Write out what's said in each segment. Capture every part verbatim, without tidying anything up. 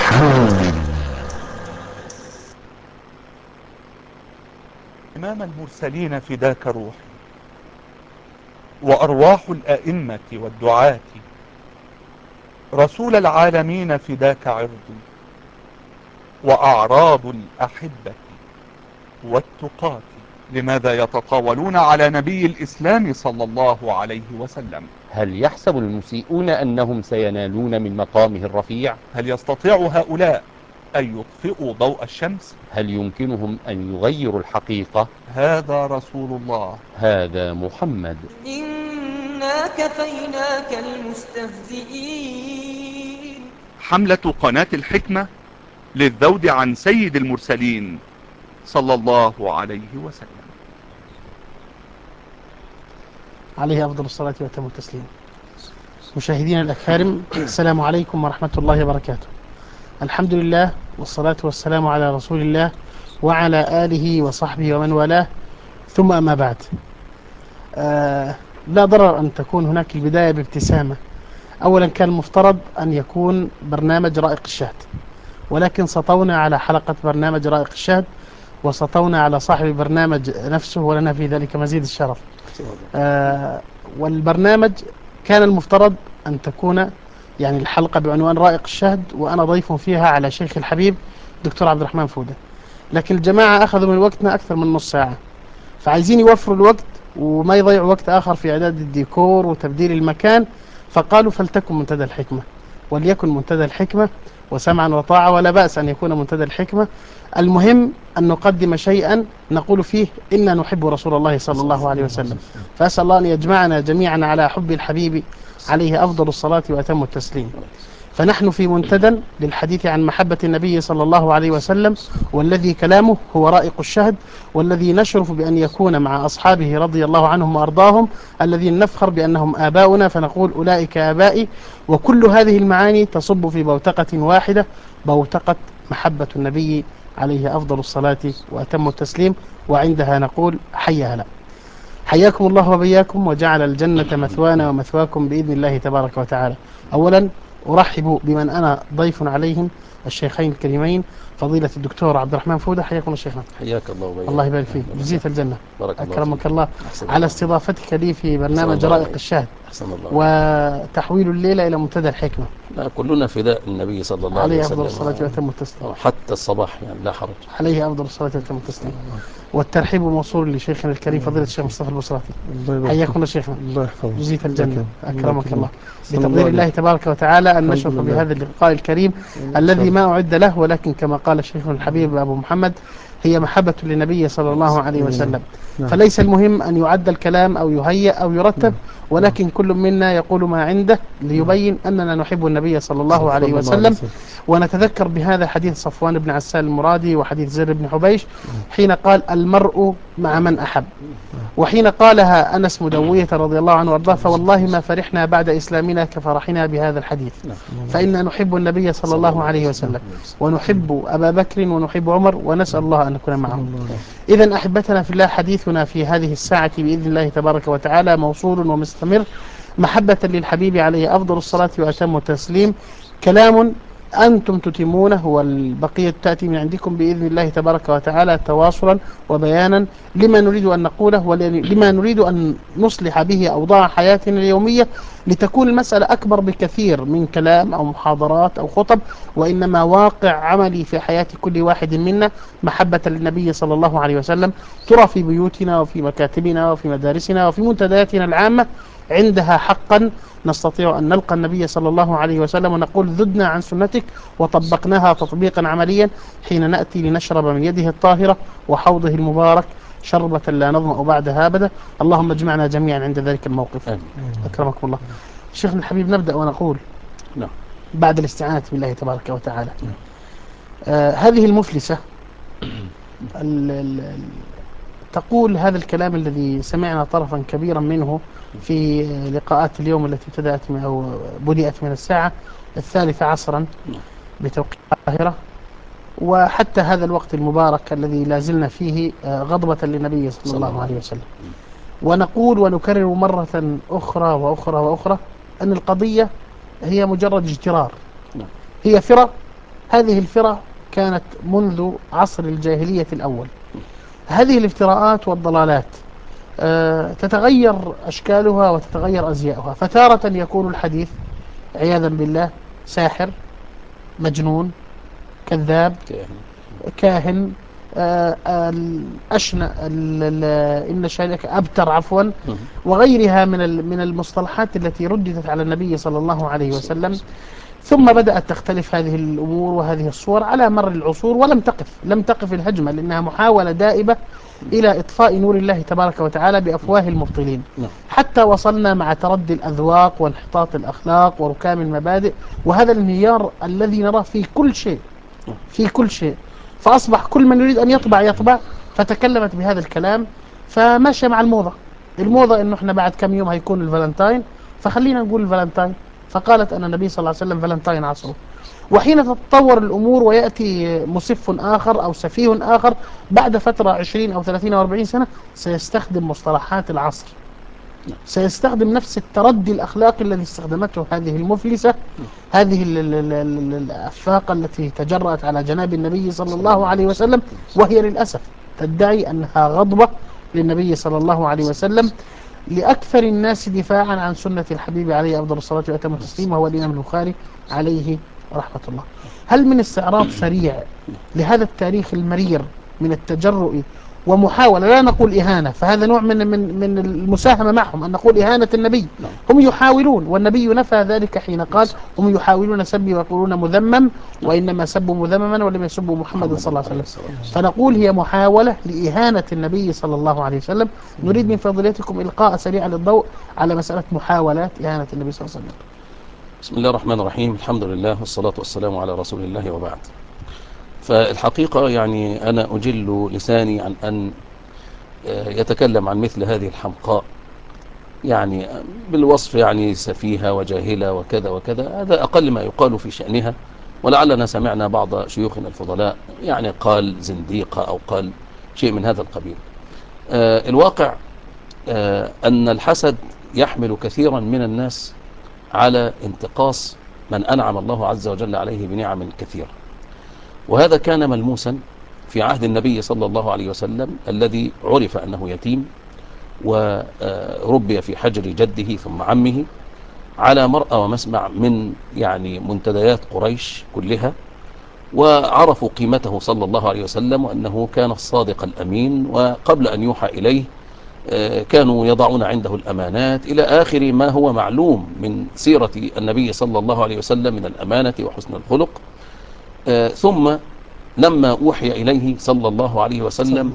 إمام المرسلين فداك روحي، وأرواح الأئمة والدعاة، رسول العالمين فداك عرضي، وأعراض الأحبة والتقاة. لماذا يتطاولون على نبي الإسلام صلى الله عليه وسلم؟ هل يحسب المسيئون أنهم سينالون من مقامه الرفيع؟ هل يستطيع هؤلاء أن يطفئوا ضوء الشمس؟ هل يمكنهم أن يغيروا الحقيقة؟ هذا رسول الله، هذا محمد. إنا كفيناك المستهزئين. حملة قناة الحكمة للذود عن سيد المرسلين صلى الله عليه وسلم. عليه أفضل الصلاة وأتم التسليم. مشاهدينا الأكارم، السلام عليكم ورحمة الله وبركاته. الحمد لله والصلاة والسلام على رسول الله وعلى آله وصحبه ومن والاه، ثم أما بعد. آه لا ضرر أن تكون هناك البداية بابتسامة. أولا كان المفترض أن يكون برنامج رائق الشهد، ولكن سطونا على حلقة برنامج رائق الشهد وسطونا على صاحب البرنامج نفسه، ولنا في ذلك مزيد الشرف. آه والبرنامج كان المفترض أن تكون يعني الحلقة بعنوان رائق الشهد وأنا ضيف فيها على شيخ الحبيب دكتور عبد الرحمن فودة، لكن الجماعة أخذوا من وقتنا أكثر من نص ساعة، فعايزين يوفروا الوقت وما يضيعوا وقت آخر في إعداد الديكور وتبديل المكان، فقالوا فلتكن منتدى الحكمة، وليكن منتدى الحكمة وسمعا وطاعة، ولا بأس أن يكون منتدى الحكمة. المهم أن نقدم شيئا نقول فيه إنا نحب رسول الله صلى الله عليه وسلم، فأسأل الله أن يجمعنا جميعا على حب الحبيب عليه أفضل الصلاة وأتم التسليم. فنحن في منتدى للحديث عن محبة النبي صلى الله عليه وسلم، والذي كلامه هو رائق الشهد، والذي نشرف بأن يكون مع أصحابه رضي الله عنهم وأرضاهم، الذين نفخر بأنهم آباؤنا فنقول أولئك آبائي. وكل هذه المعاني تصب في بوتقة واحدة، بوتقة محبة النبي عليه أفضل الصلاة وأتم التسليم، وعندها نقول حي هلا. حياكم الله وبياكم، وجعل الجنة مثوانا ومثواكم بإذن الله تبارك وتعالى. أولا أرحب بمن أنا ضيف عليهم، الشيخين الكريمين فضيلة الدكتور عبد الرحمن فودة. حياكم الشيخنا. حياك الله وبياك. الله يبارك فيك، جزيت الجنة. بارك الله أكرمك فيك. الله على استضافتك لي في برنامج رائق الشهد وتحويل الليلة إلى منتدى الحكمة. لا، كلنا فداء النبي صلى الله عليه وسلم. عليه أفضل الصلاة وأتم التسليم. حتى الصباح يعني لا حرج. عليه أفضل الصلاة وأتم التسليم. والترحيب موصول لشيخنا الكريم فضيلة الشيخ مصطفى البصراتي. حياكم الله شيخنا. الله يحفظك. جزيت الجنة. أكرمك الله. الله. بتقدير الله تبارك وتعالى أن نشرف بهذا اللقاء الكريم الذي ما أعد له، ولكن كما قال الشيخ الحبيب أبو محمد هي محبة للنبي صلى الله عليه وسلم. فليس المهم أن يعد الكلام أو يهيأ أو يرتب، ولكن كل منا يقول ما عنده ليبين أننا نحب النبي صلى الله عليه وسلم. ونتذكر بهذا حديث صفوان بن عسال المرادي وحديث زر بن حبيش حين قال المرء مع من أحب، وحين قالها أنس مدوية رضي الله عنه وارضاه فوالله ما فرحنا بعد إسلامنا كفرحنا بهذا الحديث. فإنا نحب النبي صلى الله عليه وسلم، ونحب أبا بكر ونحب عمر، ونسأل الله أن نكون معهم. إذن أحبتنا في الله، حديثنا في هذه الساعة بإذن الله تبارك وتعالى موصول ومستمر محبة للحبيب عليه أفضل الصلاة وأتم التسليم. كلام أنتم تتمونه والبقية تأتي من عندكم بإذن الله تبارك وتعالى تواصلا وبيانا لما نريد أن نقوله ولما نريد أن نصلح به أوضاع حياتنا اليومية، لتكون المسألة أكبر بكثير من كلام أو محاضرات أو خطب، وإنما واقع عملي في حياة كل واحد منا محبة للنبي صلى الله عليه وسلم ترى في بيوتنا وفي مكاتبنا وفي مدارسنا وفي منتدياتنا العامة. عندها حقا نستطيع أن نلقى النبي صلى الله عليه وسلم ونقول ذدنا عن سنتك وطبقناها تطبيقا عمليا حين نأتي لنشرب من يده الطاهرة وحوضه المبارك شربة لا نظمأ بعدها أبدا. اللهم اجمعنا جميعا عند ذلك الموقف. آمين. أكرمكم الله. شيخنا الحبيب، نبدأ ونقول نعم بعد الاستعانة بالله تبارك وتعالى. آه هذه المفلسة ال ال تقول هذا الكلام الذي سمعنا طرفا كبيرا منه في لقاءات اليوم التي ابتدأت أو بدأت من الساعة الثالثة عصرا بتوقيت القاهرة، وحتى هذا الوقت المبارك الذي لازلنا فيه غضبة للنبي صلى الله عليه وسلم. ونقول ونكرر مرة أخرى وأخرى وأخرى أن القضية هي مجرد اجترار، هي فرق هذه الفرق كانت منذ عصر الجاهلية الأول. هذه الافتراءات والضلالات آه، تتغير أشكالها وتتغير أزياؤها، فتارة يكون الحديث عياذا بالله ساحر، مجنون، كذاب، كاهن، آه، الأشنع، إن شانئك أبتر عفوا، وغيرها من من المصطلحات التي رددت على النبي صلى الله عليه وسلم. ثم بدأت تختلف هذه الأمور وهذه الصور على مر العصور، ولم تقف لم تقف الهجمة، لأنها محاولة دائبة إلى إطفاء نور الله تبارك وتعالى بأفواه المبطلين، حتى وصلنا مع تردي الأذواق وانحطاط الأخلاق وركام المبادئ، وهذا الانهيار الذي نراه في كل شيء في كل شيء. فأصبح كل من يريد أن يطبع يطبع، فتكلمت بهذا الكلام، فماشية مع الموضة. الموضة إنه إحنا بعد كم يوم هيكون الفالنتاين، فخلينا نقول الفالنتاين. فقالت أن النبي صلى الله عليه وسلم فالنتاين عصره. وحين تتطور الأمور ويأتي مسف آخر أو سفيه آخر بعد فترة عشرين أو ثلاثين أو أربعين سنة، سيستخدم مصطلحات العصر، سيستخدم نفس التردي الأخلاقي الذي استخدمته هذه المفلسة، هذه الأفاقة التي تجرأت على جناب النبي صلى الله عليه وسلم، وهي للأسف تدعي أنها غضبة للنبي صلى الله عليه وسلم، لأكثر الناس دفاعا عن سنة الحبيب عليه أفضل الصلاة وأتم التسليم، وهو الإمام البخاري عليه رحمة الله. هل من استعراض سريع لهذا التاريخ المرير من التجرؤ ومحاولة، لا نقول إهانة، فهذا نوع من من من المساهمة معهم أن نقول إهانة النبي. هم يحاولون، والنبي نفى ذلك حين قال هم يحاولون سبي ويقولون مذمم، وإنما سبوا مذمما ولم يسبوا محمد صلى الله عليه وسلم. فنقول هي محاولة لإهانة النبي صلى الله عليه وسلم. نريد من فضيلتكم إلقاء سريع للضوء على مسألة محاولات إهانة النبي صلى الله عليه وسلم. بسم الله الرحمن الرحيم، الحمد لله والصلاة والسلام على رسول الله وبعد. فالحقيقة يعني أنا أجل لساني عن أن يتكلم عن مثل هذه الحمقاء، يعني بالوصف يعني سفيهة وجاهلة وكذا وكذا، هذا أقل ما يقال في شأنها. ولعلنا سمعنا بعض شيوخنا الفضلاء يعني قال زنديقة أو قال شيء من هذا القبيل. آه الواقع آه أن الحسد يحمل كثيرا من الناس على انتقاص من أنعم الله عز وجل عليه بنعم كثيرة، وهذا كان ملموسا في عهد النبي صلى الله عليه وسلم الذي عرف أنه يتيم وربي في حجر جده ثم عمه، على مرأى ومسمع من يعني منتديات قريش كلها، وعرفوا قيمته صلى الله عليه وسلم وأنه كان الصادق الأمين، وقبل أن يوحى إليه كانوا يضعون عنده الأمانات إلى آخر ما هو معلوم من سيرة النبي صلى الله عليه وسلم من الأمانة وحسن الخلق. ثم لما أوحي إليه صلى الله عليه وسلم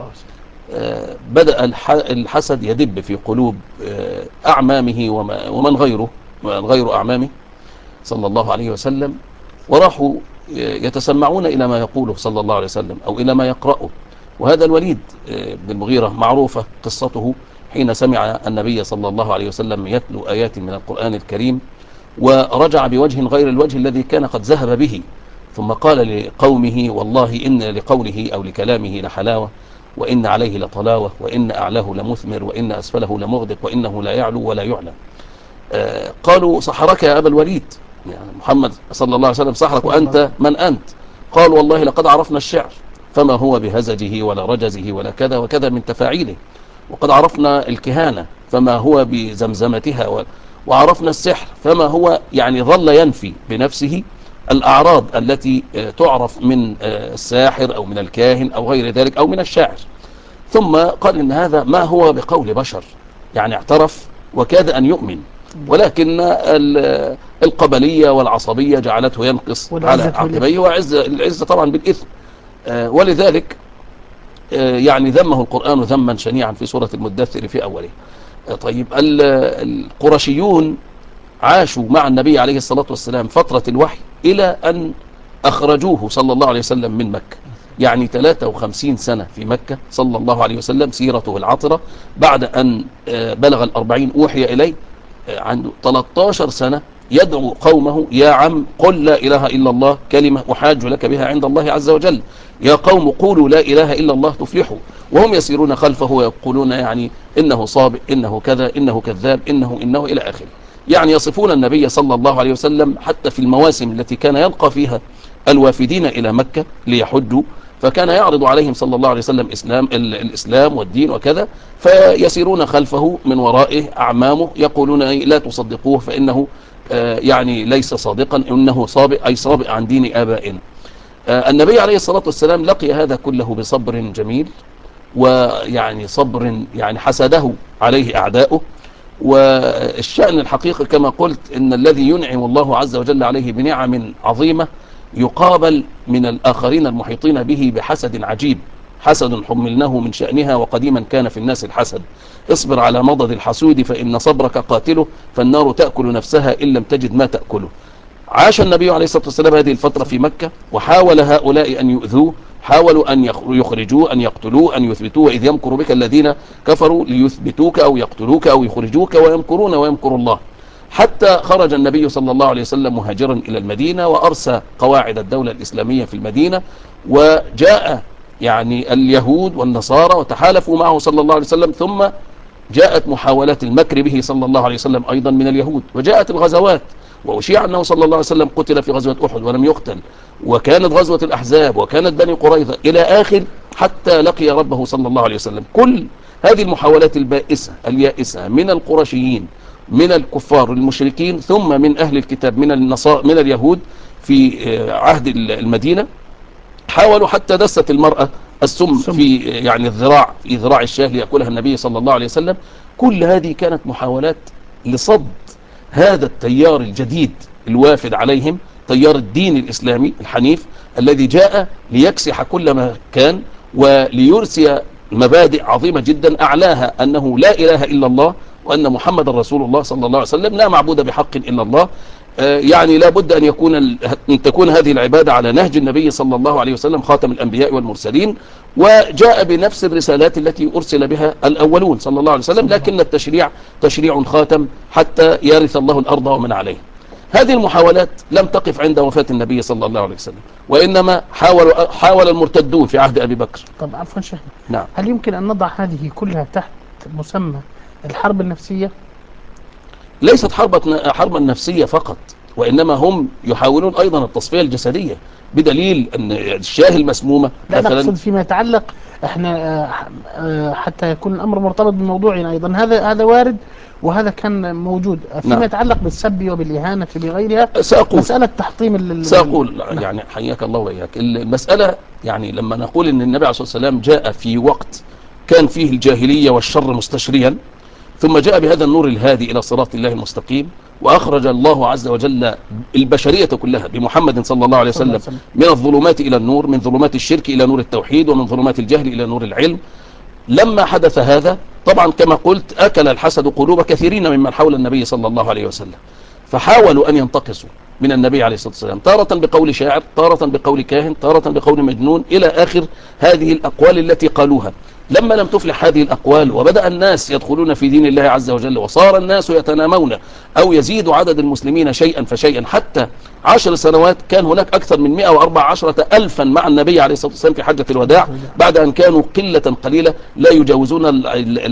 بدأ الحسد يدب في قلوب أعمامه ومن غيره غير أعمامه صلى الله عليه وسلم، وراحوا يتسمعون إلى ما يقوله صلى الله عليه وسلم أو إلى ما يقرأه. وهذا الوليد بن المغيرة معروفة قصته حين سمع النبي صلى الله عليه وسلم يتلو آيات من القرآن الكريم، ورجع بوجه غير الوجه الذي كان قد ذهب به، ثم قال لقومه والله إن لقوله أو لكلامه لحلاوة، وإن عليه لطلاوة، وإن أعلاه لمثمر، وإن أسفله لمغدق، وإنه لا يعلو ولا يعلى. آه قالوا صحرك يا أبا الوليد، يعني محمد صلى الله عليه وسلم صحرك، وأنت من أنت؟ قال والله لقد عرفنا الشعر فما هو بهزجه ولا رجزه ولا كذا وكذا من تفاعيله، وقد عرفنا الكهانة فما هو بزمزمتها، و... وعرفنا السحر فما هو يعني ظل ينفي بنفسه الأعراض التي تعرف من الساحر أو من الكاهن أو غير ذلك أو من الشاعر. ثم قال إن هذا ما هو بقول بشر، يعني اعترف وكاد أن يؤمن، ولكن القبلية والعصبية جعلته ينقص على عقبيه، وعز العزة طبعا بالإثم. ولذلك يعني ذمه القرآن ذما شنيعا في سورة المدثر في أوله. طيب القرشيون عاشوا مع النبي عليه الصلاة والسلام فترة الوحي إلى أن أخرجوه صلى الله عليه وسلم من مكة، يعني ثلاثة وخمسين سنة في مكة صلى الله عليه وسلم، سيرته العطرة. بعد أن بلغ الأربعين أوحي إليه، عنده ثلاثة عشر سنة يدعو قومه يا عم قل لا إله إلا الله كلمة أحاج لك بها عند الله عز وجل، يا قوم قولوا لا إله إلا الله تفلحوا، وهم يسيرون خلفه ويقولون يعني إنه صابئ، إنه كذا، إنه كذاب، إنه إنه إلى آخره. يعني يصفون النبي صلى الله عليه وسلم حتى في المواسم التي كان يلقى فيها الوافدين إلى مكة ليحجوا، فكان يعرض عليهم صلى الله عليه وسلم إسلام الإسلام والدين وكذا، فيسيرون خلفه من ورائه أعمامه يقولون لا تصدقوه فإنه يعني ليس صادقا، إنه صابئ أي صابئ عن دين آبائنا. النبي عليه الصلاة والسلام لقي هذا كله بصبر جميل، ويعني صبر يعني حسده عليه أعداؤه. والشأن الحقيقي كما قلت إن الذي ينعم الله عز وجل عليه بنعم عظيمة يقابل من الآخرين المحيطين به بحسد عجيب، حسد حملناه من شأنها وقديما كان في الناس الحسد. اصبر على مضض الحسود فإن صبرك قاتله، فالنار تأكل نفسها إن لم تجد ما تأكله. عاش النبي عليه الصلاة والسلام هذه الفترة في مكة، وحاول هؤلاء أن يؤذوه، حاولوا أن يخرجوه، أن يقتلوه، أن يثبتوه، إذ يمكر بك الذين كفروا ليثبتوك أو يقتلوك أو يخرجوك ويمكرون ويمكر الله. حتى خرج النبي صلى الله عليه وسلم مهاجرا إلى المدينة، وأرسى قواعد الدولة الإسلامية في المدينة، وجاء يعني اليهود والنصارى وتحالفوا معه صلى الله عليه وسلم، ثم جاءت محاولات المكر به صلى الله عليه وسلم أيضا من اليهود، وجاءت الغزوات، وأشيع أنه صلى الله عليه وسلم قتل في غزوة أحد ولم يقتل، وكانت غزوة الأحزاب، وكانت بني قريظة إلى آخر، حتى لقي ربه صلى الله عليه وسلم. كل هذه المحاولات البائسة اليائسة من القرشيين، من الكفار المشركين، ثم من أهل الكتاب من النصارى من اليهود في عهد المدينة، حاولوا حتى دست المرأة السم في يعني الذراع في ذراع الشاه ليأكلها النبي صلى الله عليه وسلم. كل هذه كانت محاولات لصد هذا التيار الجديد الوافد عليهم، تيار الدين الإسلامي الحنيف الذي جاء ليكسح كل ما كان وليرسي مبادئ عظيمة جدا، أعلاها أنه لا إله إلا الله، وأن محمد رسول الله صلى الله عليه وسلم، لا معبود بحق إلا الله. يعني لا بد أن يكون أن تكون هذه العبادة على نهج النبي صلى الله عليه وسلم خاتم الأنبياء والمرسلين، وجاء بنفس الرسالات التي أرسل بها الأولون صلى الله عليه وسلم، لكن التشريع تشريع خاتم حتى يرث الله الأرض ومن عليه. هذه المحاولات لم تقف عند وفاة النبي صلى الله عليه وسلم، وإنما حاول حاول المرتدون في عهد أبي بكر. طب عفوا شيخ، نعم. هل يمكن أن نضع هذه كلها تحت مسمى الحرب النفسية؟ ليست حرب حربا نفسية فقط، وإنما هم يحاولون أيضا التصفية الجسدية، بدليل أن الشاه المسمومة لا نقصد فيما يتعلق احنا حتى يكون الأمر مرتبط بموضوعنا أيضا، هذا هذا وارد وهذا كان موجود فيما نعم. يتعلق بالسب وبالإهانة بغيرها. سأقول مسألة تحطيم سأقول نعم. يعني حياك الله وإياك، المسألة يعني لما نقول أن النبي عليه الصلاة والسلام جاء في وقت كان فيه الجاهلية والشر مستشريا، ثم جاء بهذا النور الهادي إلى صراط الله المستقيم، وأخرج الله عز وجل البشرية كلها بمحمد صلى الله عليه وسلم من الظلمات إلى النور، من ظلمات الشرك إلى نور التوحيد، ومن ظلمات الجهل إلى نور العلم. لما حدث هذا طبعا كما قلت أكل الحسد قلوب كثيرين ممن حول النبي صلى الله عليه وسلم، فحاولوا أن ينتقصوا من النبي عليه الصلاة والسلام، تارة بقول شاعر، تارة بقول كاهن، تارة بقول مجنون، إلى آخر هذه الأقوال التي قالوها. لما لم تفلح هذه الأقوال وبدأ الناس يدخلون في دين الله عز وجل، وصار الناس يتنامون أو يزيد عدد المسلمين شيئا فشيئا، حتى عشر سنوات كان هناك أكثر من مئة وأربعة عشر ألفا مع النبي عليه الصلاة والسلام في حجة الوداع، بعد أن كانوا قلة قليلة لا يجاوزون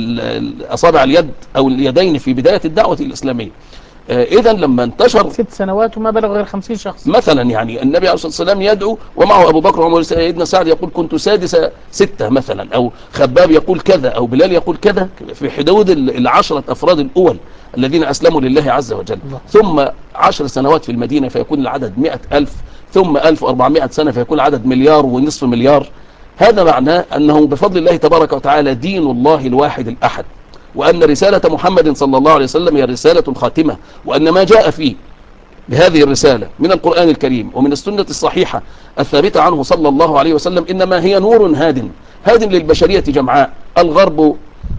أصابع اليد أو اليدين في بداية الدعوة الإسلامية. إذا لما انتشر ست سنوات وما بلغ غير خمسين شخص مثلا، يعني النبي عليه الصلاة والسلام يدعو ومعه أبو بكر وعمر، سيدنا سعد يقول كنت سادس ستة مثلا، أو خباب يقول كذا، أو بلال يقول كذا، في حدود العشرة أفراد الأول الذين أسلموا لله عز وجل. الله. ثم عشر سنوات في المدينة فيكون العدد مئة ألف، ثم ألف وأربعمائة سنة فيكون العدد مليار ونصف مليار. هذا معناه أنه بفضل الله تبارك وتعالى دين الله الواحد الأحد، وأن رسالة محمد صلى الله عليه وسلم هي الرسالة الخاتمة، وأن ما جاء فيه بهذه الرسالة من القرآن الكريم ومن السنة الصحيحة الثابتة عنه صلى الله عليه وسلم إنما هي نور هاد هاد للبشرية جمعاء، الغرب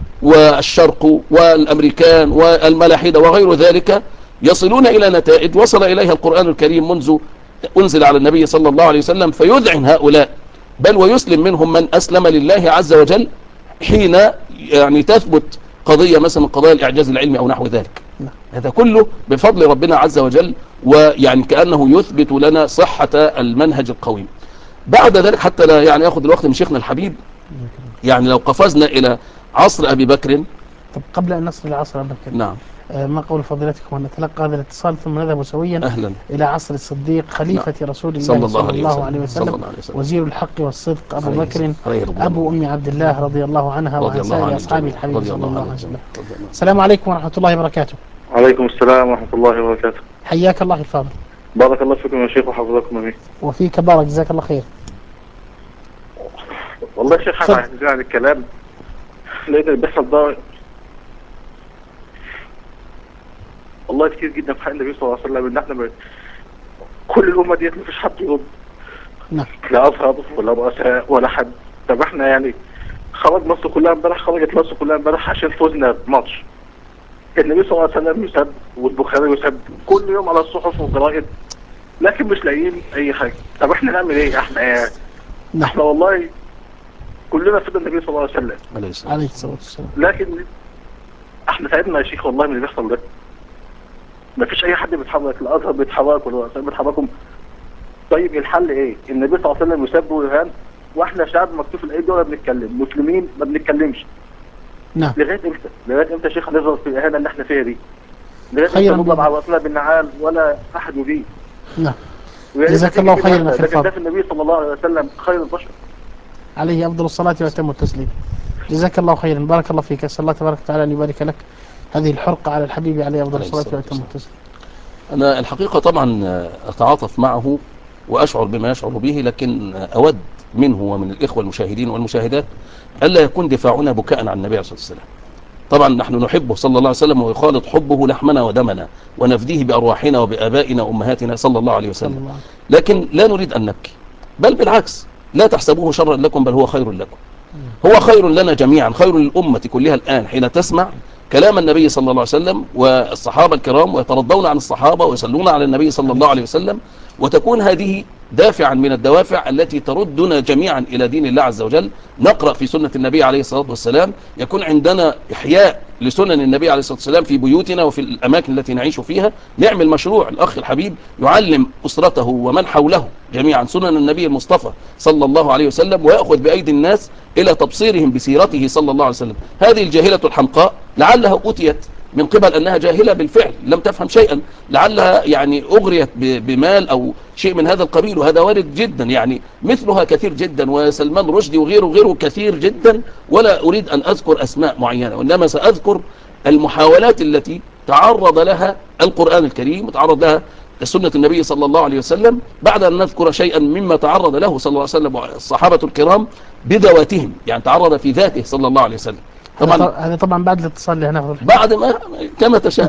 والشرق والأمريكان والملاحدة وغير ذلك يصلون إلى نتائج وصل إليها القرآن الكريم منذ أنزل على النبي صلى الله عليه وسلم، فيذعن هؤلاء بل ويسلم منهم من أسلم لله عز وجل حين يعني تثبت قضية مثلا قضايا الإعجاز العلمي أو نحو ذلك. هذا كله بفضل ربنا عز وجل، ويعني كأنه يثبت لنا صحة المنهج القويم. بعد ذلك حتى لا يعني أخذ الوقت من شيخنا الحبيب، يعني لو قفزنا إلى عصر أبي بكر. طب قبل أن نصل إلى عصر أبي بكر، نعم، آه، ما قول فضيلتكم أن نتلقى هذا الاتصال ثم نذهب سويا أهلا إلى عصر الصديق خليفة نعم. رسول صلى الله الله صلى عليه الله وسلم. عليه صلى وسلم الله عليه وسلم. وزير الحق والصدق أبو عليه بكر السلام. عليه رضوان أبو الله. أم عبد الله رضي الله عنها رضي وعن الله سائر عن أصحاب الجميع. الحبيب رضي صلى الله الله عن عليه وسلم. الجميع. رضي الله عنه. السلام عليكم ورحمة الله وبركاته. عليكم السلام ورحمة الله وبركاته. حياك الله الفاضل. بارك الله فيكم يا شيخ وحفظكم امين. وفيك بارك، جزاك الله خير. والله يا شيخ انا عايزين عن الكلام لقيت اللي بيحصل ده والله كتير جدا في حق النبي صلى الله عليه وسلم، ان احنا ب... كل الامه ديت مفيش حد يرد. نعم. لا اصحاب ولا رؤساء ولا حد. طب احنا يعني خرج مصر كلها امبارح، خرجت مصر كلها امبارح عشان فوزنا بماتش. النبي صلى الله عليه وسلم يسب والبخاري يسب كل يوم على الصحف والجرائد، لكن مش لاقيين اي حاجه. طب احنا نعمل ايه؟ احنا يعني نعم. احنا والله كلنا فدى النبي صلى الله عليه وسلم عليه السلام. عليه الصلاة والسلام. لكن احنا تعبنا يا شيخ والله من اللي بيحصل ده. مفيش اي حد بيتحرك، الازهر بيتحرك والرؤساء بيتحركوا. طيب الحل ايه؟ النبي صلى الله عليه وسلم يسب ويهان واحنا شعب مكتوف الايدي ولا بنتكلم، مسلمين ما بنتكلمش. نعم. لغايه امتى؟ لغايه امتى يا شيخ هنظهر في الاهانه اللي احنا فيها دي؟ لغايه امتى خيراً نضرب بإذن- عواطفنا بالنعال ولا احد يجيب؟ نعم. ويا ريت جزاك تيجي الله كده خيراً واحدة، أخي لكن ده الفاضل. في النبي صلى الله عليه وسلم خير البشر. عليه أفضل الصلاة وأتم التسليم. جزاك الله خيرا، بارك الله فيك، أسأل الله تبارك وتعالى أن يبارك لك هذه الحرقة على الحبيب عليه أفضل عليه الصلاة الصلاة وأتم والسلام. التسليم. أنا الحقيقة طبعا أتعاطف معه وأشعر بما يشعر به، لكن أود منه ومن الإخوة المشاهدين والمشاهدات ألا يكون دفاعنا بكاء عن النبي عليه الصلاة والسلام. طبعا نحن نحبه صلى الله عليه وسلم، ويخالط حبه لحمنا ودمنا، ونفديه بأرواحنا وبآبائنا وأمهاتنا صلى الله عليه صلى وسلم. الله عليه لكن لا نريد أن نبكي، بل بالعكس، لا تحسبوه شرا لكم بل هو خير لكم. هو خير لنا جميعا، خير للأمة كلها الآن حين تسمع كلام النبي صلى الله عليه وسلم والصحابة الكرام، ويترضون عن الصحابة ويصلون على النبي صلى الله عليه وسلم، وتكون هذه دافعا من الدوافع التي تردنا جميعا إلى دين الله عز وجل. نقرأ في سنة النبي عليه الصلاة والسلام، يكون عندنا إحياء لسنن النبي عليه الصلاة والسلام في بيوتنا وفي الأماكن التي نعيش فيها. نعمل مشروع الأخ الحبيب يعلم أسرته ومن حوله جميعا سنن النبي المصطفى صلى الله عليه وسلم، ويأخذ بأيدي الناس إلى تبصيرهم بسيرته صلى الله عليه وسلم. هذه الجاهلة الحمقاء لعلها أتيت من قبل أنها جاهلة بالفعل، لم تفهم شيئا، لعلها يعني أغريت بمال أو شيء من هذا القبيل، وهذا وارد جدا، يعني مثلها كثير جدا، وسلمان رشدي وغيره وغيره كثير جدا، ولا أريد أن أذكر أسماء معينة، وإنما سأذكر المحاولات التي تعرض لها القرآن الكريم وتعرض لها سنة النبي صلى الله عليه وسلم، بعد أن نذكر شيئا مما تعرض له صلى الله عليه وسلم الصحابة الكرام بذواتهم، يعني تعرض في ذاته صلى الله عليه وسلم. طبعا هذا طبعا بعد الاتصال اللي هناخذه بعد ما كما تشاء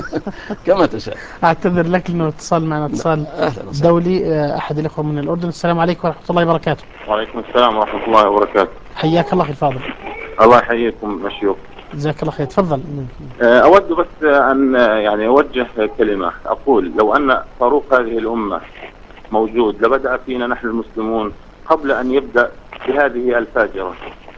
كما تشاء. اعتذر لك لانه اتصال معنا اتصال دولي، احد الاخوه من الاردن. السلام عليكم ورحمه الله وبركاته. وعليكم السلام ورحمه الله وبركاته. حياك الله الفاضل. الله يحييكم مشيوخ. جزاك الله خير، تفضل. اود بس ان يعني اوجه كلمه، اقول لو ان فاروق هذه الامه موجود لبدأ فينا نحن المسلمون قبل ان يبدأ بهذه الفاجره.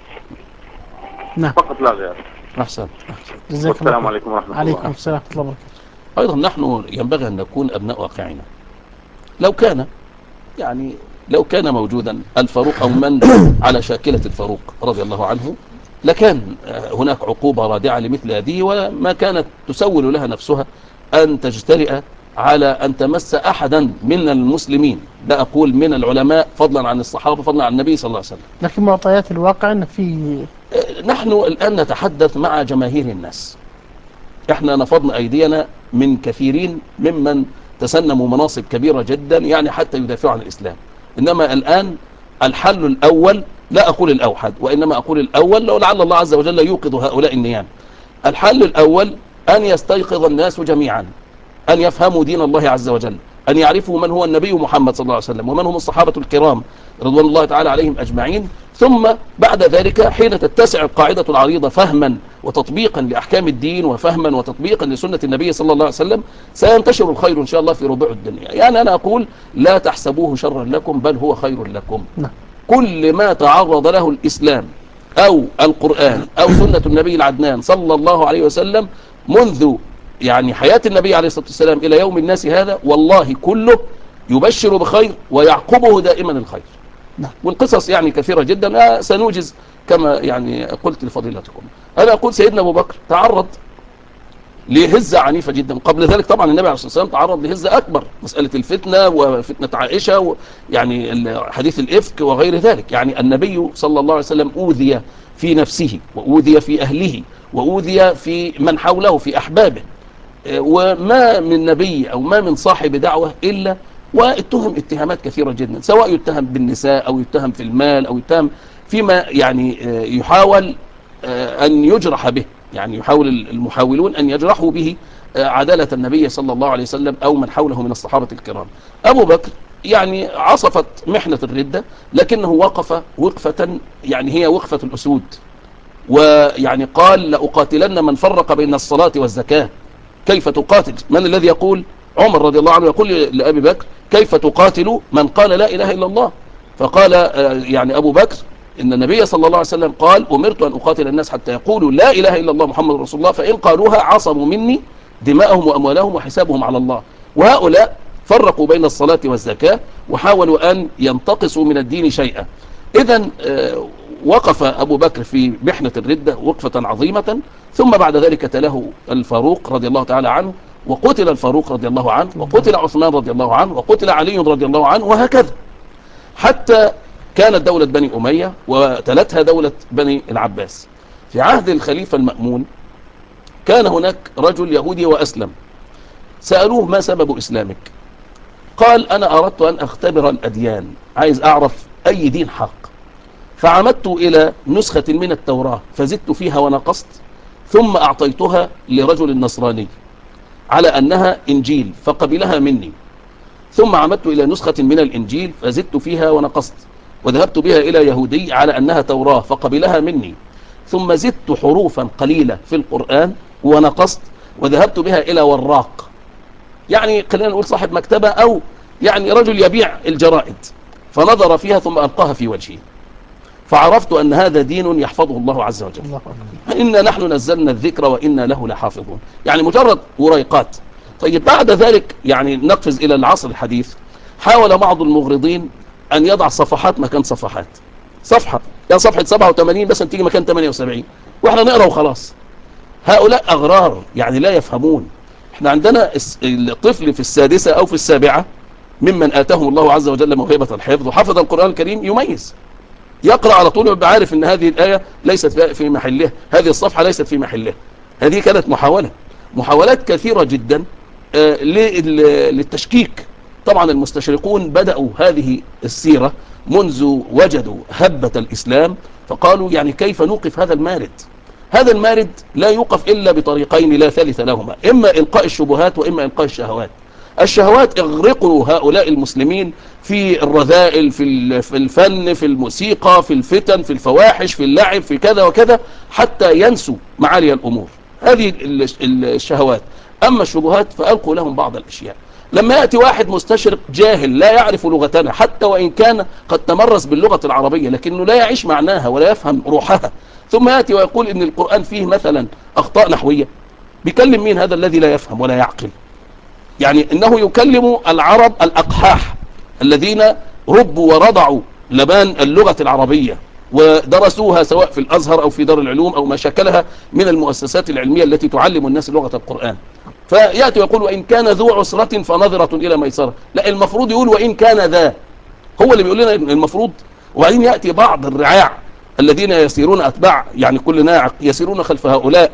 نعم. فقط لا غير. أحسن. والسلام عليكم ورحمة الله. عليكم السلام ورحمة الله وبركاته. أيضا نحن ينبغي أن نكون أبناء واقعنا. لو كان يعني لو كان موجودا الفاروق أو من على شاكلة الفاروق رضي الله عنه، لكان هناك عقوبة رادعة لمثل هذه، وما كانت تسول لها نفسها أن تجترئ على أن تمس أحدا من المسلمين، لا أقول من العلماء فضلا عن الصحابة فضلا عن النبي صلى الله عليه وسلم. لكن معطيات الواقع أن في نحن الآن نتحدث مع جماهير الناس. احنا نفضنا أيدينا من كثيرين ممن تسنموا مناصب كبيرة جدا، يعني حتى يدافعوا عن الإسلام. إنما الآن الحل الأول، لا أقول الأوحد وإنما أقول الأول، لو لعل الله عز وجل يوقظ هؤلاء النيام. الحل الأول أن يستيقظ الناس جميعا، أن يفهموا دين الله عز وجل، أن يعرفوا من هو النبي محمد صلى الله عليه وسلم ومن هم الصحابة الكرام رضوان الله تعالى عليهم أجمعين. ثم بعد ذلك حين تتسع القاعدة العريضة فهما وتطبيقا لأحكام الدين وفهما وتطبيقا لسنة النبي صلى الله عليه وسلم، سينتشر الخير إن شاء الله في ربوع الدنيا. يعني أنا أقول لا تحسبوه شرا لكم بل هو خير لكم. كل ما تعرض له الإسلام أو القرآن أو سنة النبي العدنان صلى الله عليه وسلم منذ يعني حياة النبي عليه الصلاة والسلام إلى يوم الناس هذا، والله كله يبشر بخير ويعقبه دائما الخير. والقصص يعني كثيرة جدا، سنوجز كما يعني قلت لفضيلتكم. أنا أقول سيدنا أبو بكر تعرض لهزة عنيفة جدا. قبل ذلك طبعا النبي عليه الصلاة والسلام تعرض لهزة أكبر، مسألة الفتنة وفتنة عائشة و يعني حديث الإفك وغير ذلك. يعني النبي صلى الله عليه وسلم أوذي في نفسه وأوذي في أهله وأوذي في من حوله في أحبابه، وما من نبي أو ما من صاحب دعوة إلا واتهم اتهامات كثيرة جدا، سواء يتهم بالنساء أو يتهم في المال أو يتهم فيما يعني يحاول أن يجرح به، يعني يحاول المحاولون أن يجرحوا به عدالة النبي صلى الله عليه وسلم أو من حوله من الصحابة الكرام. أبو بكر يعني عصفت محنة الردة، لكنه وقف وقفة يعني هي وقفة الأسود، ويعني قال لأقاتلن من فرق بين الصلاة والزكاة. كيف تقاتل؟ من الذي يقول؟ عمر رضي الله عنه يقول لأبي بكر كيف تقاتل من قال لا إله إلا الله؟ فقال يعني أبو بكر إن النبي صلى الله عليه وسلم قال أمرت أن أقاتل الناس حتى يقولوا لا إله إلا الله محمد رسول الله، فإن قالوها عصموا مني دماءهم وأموالهم وحسابهم على الله. وهؤلاء فرقوا بين الصلاة والزكاة وحاولوا أن ينتقصوا من الدين شيئا. إذن وقف أبو بكر في محنة الردة وقفة عظيمة، ثم بعد ذلك تلاه الفاروق رضي الله تعالى عنه، وقتل الفاروق رضي الله عنه، وقتل عثمان رضي الله عنه، وقتل علي رضي الله عنه، وهكذا حتى كانت دولة بني أمية وتلتها دولة بني العباس. في عهد الخليفة المأمون كان هناك رجل يهودي وأسلم، سألوه ما سبب إسلامك؟ قال أنا أردت أن أختبر الأديان، عايز أعرف أي دين حق، فعمدت إلى نسخة من التوراة فزدت فيها ونقصت، ثم أعطيتها لرجل نصراني على أنها إنجيل فقبلها مني، ثم عمدت إلى نسخة من الإنجيل فزدت فيها ونقصت، وذهبت بها إلى يهودي على أنها توراة فقبلها مني، ثم زدت حروفا قليلة في القرآن ونقصت، وذهبت بها إلى وراق، يعني خلينا نقول صاحب مكتبة أو يعني رجل يبيع الجرائد، فنظر فيها ثم ألقاها في وجهي، فعرفت أن هذا دين يحفظه الله عز وجل. إنا نحن نزلنا الذكر وإنا له لحافظون، يعني مجرد وريقات. طيب بعد ذلك يعني نقفز إلى العصر الحديث، حاول بعض المغرضين أن يضع صفحات مكان صفحات، صفحة يعني صفحة سبعة وثمانين بس تيجي مكان ثمانية وسبعين وإحنا نقرأ وخلاص. هؤلاء أغرار يعني لا يفهمون. إحنا عندنا الطفل في السادسة أو في السابعة ممن آتاهم الله عز وجل موهبة الحفظ وحفظ القرآن الكريم يميز، يقرأ على طول ويبقى عارف ان هذه الآية ليست في محلها، هذه الصفحة ليست في محلها. هذه كانت محاولة محاولات كثيرة جدا للتشكيك. طبعا المستشرقون بدأوا هذه السيرة منذ وجدوا هبة الإسلام، فقالوا يعني كيف نوقف هذا المارد؟ هذا المارد لا يوقف إلا بطريقين لا ثالث لهما، إما إلقاء الشبهات وإما إلقاء الشهوات. الشهوات اغرقوا هؤلاء المسلمين في الرذائل، في الفن، في الموسيقى، في الفتن، في الفواحش، في اللعب، في كذا وكذا، حتى ينسوا معالي الأمور. هذه الشهوات. أما الشبهات فألقوا لهم بعض الأشياء. لما يأتي واحد مستشرق جاهل لا يعرف لغتنا، حتى وإن كان قد تمرس باللغة العربية لكنه لا يعيش معناها ولا يفهم روحها، ثم يأتي ويقول إن القرآن فيه مثلا أخطاء نحوية، بيكلم مين هذا الذي لا يفهم ولا يعقل؟ يعني إنه يكلم العرب الأقحاح الذين ربوا ورضعوا لبان اللغة العربية ودرسوها سواء في الأزهر أو في دار العلوم أو ما شكلها من المؤسسات العلمية التي تعلم الناس لغة القرآن. فيأتي ويقول وإن كان ذو عسرة فنظرة إلى ميسرة، لا المفروض يقول وإن كان ذا، هو اللي بيقول لنا المفروض. وبعدين يأتي بعض الرعاع الذين يسيرون أتباع يعني كل ناعق يسيرون خلف هؤلاء،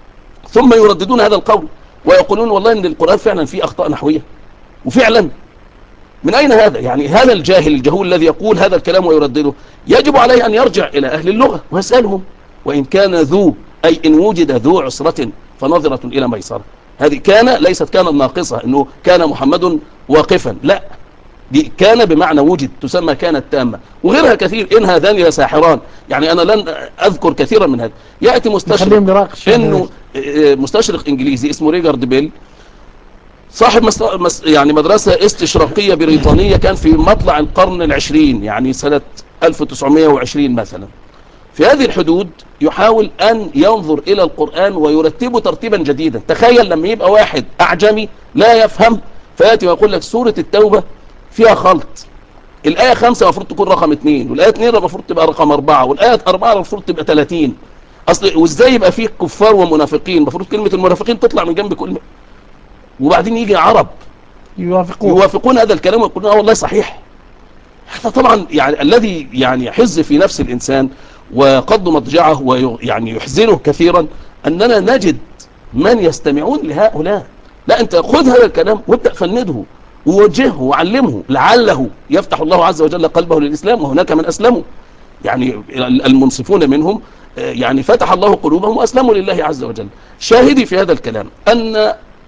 ثم يرددون هذا القول ويقولون والله إن القرآن فعلا فيه أخطاء نحوية. وفعلا من أين هذا؟ يعني هذا الجاهل الجهول الذي يقول هذا الكلام ويردده يجب عليه أن يرجع إلى أهل اللغة ويسألهم وإن كان ذو، أي إن وجد ذو عسرة فنظرة إلى ميسرة. هذه كان ليست كان ناقصة إنه كان محمد واقفا، لا، دي كان بمعنى وجد تسمى كانت تامة. وغيرها كثير، إن هذان لساحران، يعني أنا لن أذكر كثيرا من هذا. يأتي مستشرق إنه مستشرق إنجليزي اسمه ريجارد بيل، صاحب مس... يعني مدرسة استشراقية بريطانية، كان في مطلع القرن العشرين يعني سنة ألف وتسعمائة وعشرين مثلا، في هذه الحدود يحاول أن ينظر إلى القرآن ويرتبه ترتيبا جديدا. تخيل لما يبقى واحد أعجمي لا يفهم فيأتي ويقول لك سورة التوبة فيها خلط، الآية خمسة المفروض تكون رقم اثنين، والآية اثنين المفروض تبقى رقم أربعة، والآية أربعة المفروض تبقى ثلاثين. اصل وازاي يبقى فيه كفار ومنافقين؟ المفروض كلمه المنافقين تطلع من جنب كل، وبعدين يجي عرب يوافقون يوافقون هذا الكلام ويقولون اه والله صحيح. هذا طبعا يعني الذي يعني يحز في نفس الانسان وقض مضجعه ويعني يحزنه كثيرا اننا نجد من يستمعون لهؤلاء. لا، انت خذ هذا الكلام وابدا فنده ووجهه وعلمه، لعله يفتح الله عز وجل قلبه للاسلام، وهناك من اسلموا يعني المنصفون منهم، يعني فتح الله قلوبهم واسلموا لله عز وجل. شاهدي في هذا الكلام ان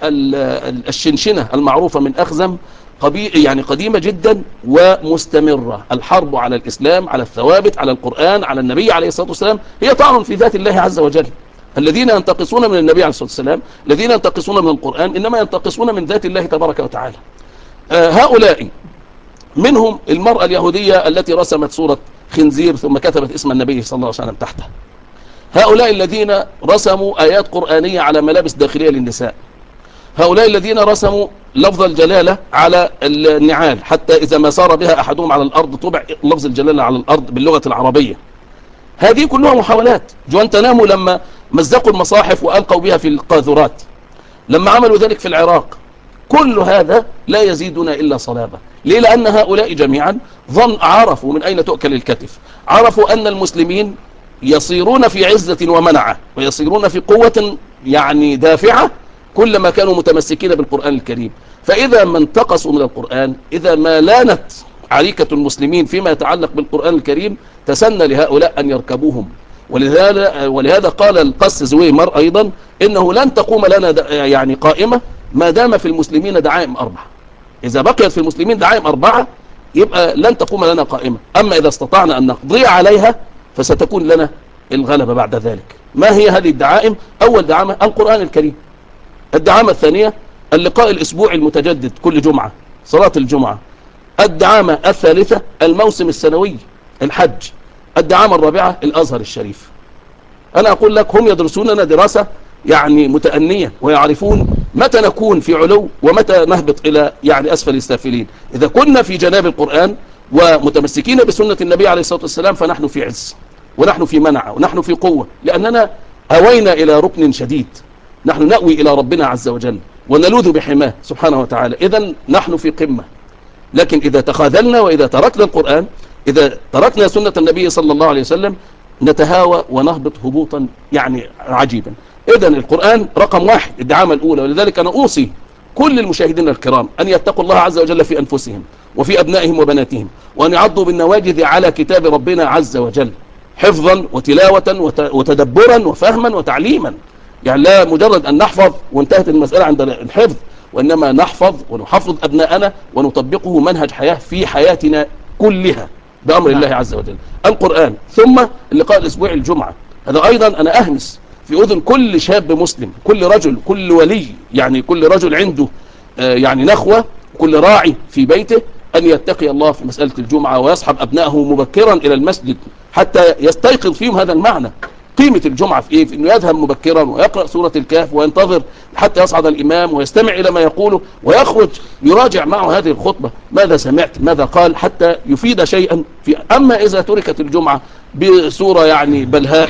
الشنشنة المعروفة من أخزم يعني قديمة جدا ومستمرة. الحرب على الإسلام، على الثوابت، على القرآن، على النبي عليه الصلاة والسلام، هي طعن في ذات الله عز وجل. الذين ينتقصون من النبي عليه الصلاة والسلام، الذين ينتقصون من القرآن، إنما ينتقصون من ذات الله تبارك وتعالى. آه هؤلاء منهم المرأة اليهودية التي رسمت صورة خنزير ثم كتبت اسم النبي صلى الله عليه وسلم تحتها. هؤلاء الذين رسموا آيات قرآنية على ملابس داخلية للنساء. هؤلاء الذين رسموا لفظ الجلالة على النعال، حتى إذا ما سار بها أحدهم على الأرض طبع لفظ الجلالة على الأرض باللغة العربية. هذه كلها محاولات. جوانتنامو لما مزقوا المصاحف وألقوا بها في القاذورات، لما عملوا ذلك في العراق، كل هذا لا يزيدنا إلا صلابة. ليه؟ لأن هؤلاء جميعا ظن عرفوا من أين تؤكل الكتف، عرفوا أن المسلمين يصيرون في عزة ومنعة ويصيرون في قوة يعني دافعة كلما كانوا متمسكين بالقرآن الكريم. فإذا ما انتقصوا من القرآن، إذا ما لانت عريكة المسلمين فيما يتعلق بالقرآن الكريم، تسنى لهؤلاء أن يركبوهم. ولهذا, ولهذا قال القس زويمر أيضا إنه لن تقوم لنا يعني قائمة ما دام في المسلمين دعائم أربعة. إذا بقيت في المسلمين دعائم أربعة يبقى لن تقوم لنا قائمة، أما إذا استطعنا أن نقضي عليها فستكون لنا الغلبة بعد ذلك. ما هي هذه الدعائم؟ أول دعامة القرآن الكريم. الدعامة الثانية اللقاء الأسبوعي المتجدد كل جمعة، صلاة الجمعة. الدعامة الثالثة الموسم السنوي الحج. الدعامة الرابعة الأزهر الشريف. أنا أقول لك هم يدرسوننا دراسة يعني متأنية، ويعرفون متى نكون في علو ومتى نهبط إلى يعني أسفل السافلين. إذا كنا في جناب القرآن ومتمسكين بسنة النبي عليه الصلاة والسلام فنحن في عز ونحن في منع ونحن في قوة، لأننا أوينا إلى ركن شديد. نحن نأوي إلى ربنا عز وجل ونلوذ بحماه سبحانه وتعالى. إذن نحن في قمة. لكن إذا تخاذلنا وإذا تركنا القرآن، إذا تركنا سنة النبي صلى الله عليه وسلم، نتهاوى ونهبط هبوطا يعني عجيبا. إذن القرآن رقم واحد، الدعامة الأولى. ولذلك أنا أوصي كل المشاهدين الكرام أن يتقوا الله عز وجل في أنفسهم وفي أبنائهم وبناتهم، وأن يعضوا بالنواجذ على كتاب ربنا عز وجل، حفظا وتلاوة وتدبرا وفهما وتعليما. يعني لا مجرد أن نحفظ وانتهت المسألة عند الحفظ، وإنما نحفظ ونحفظ أبناءنا ونطبقه منهج حياة في حياتنا كلها بأمر الله عز وجل. القرآن، ثم اللقاء الأسبوعي الجمعة. هذا أيضا أنا أهمس في أذن كل شاب مسلم، كل رجل، كل ولي، يعني كل رجل عنده يعني نخوة، كل راعي في بيته، أن يتقي الله في مسألة الجمعة ويصحب أبنائه مبكرا إلى المسجد حتى يستيقظ فيهم هذا المعنى. قيمة الجمعة في إيه؟ في أنه يذهب مبكرا ويقرأ سورة الكهف وينتظر حتى يصعد الإمام ويستمع إلى ما يقوله، ويخرج يراجع معه هذه الخطبة، ماذا سمعت، ماذا قال، حتى يفيد شيئا في. أما إذا تركت الجمعة بصورة يعني بلهاء،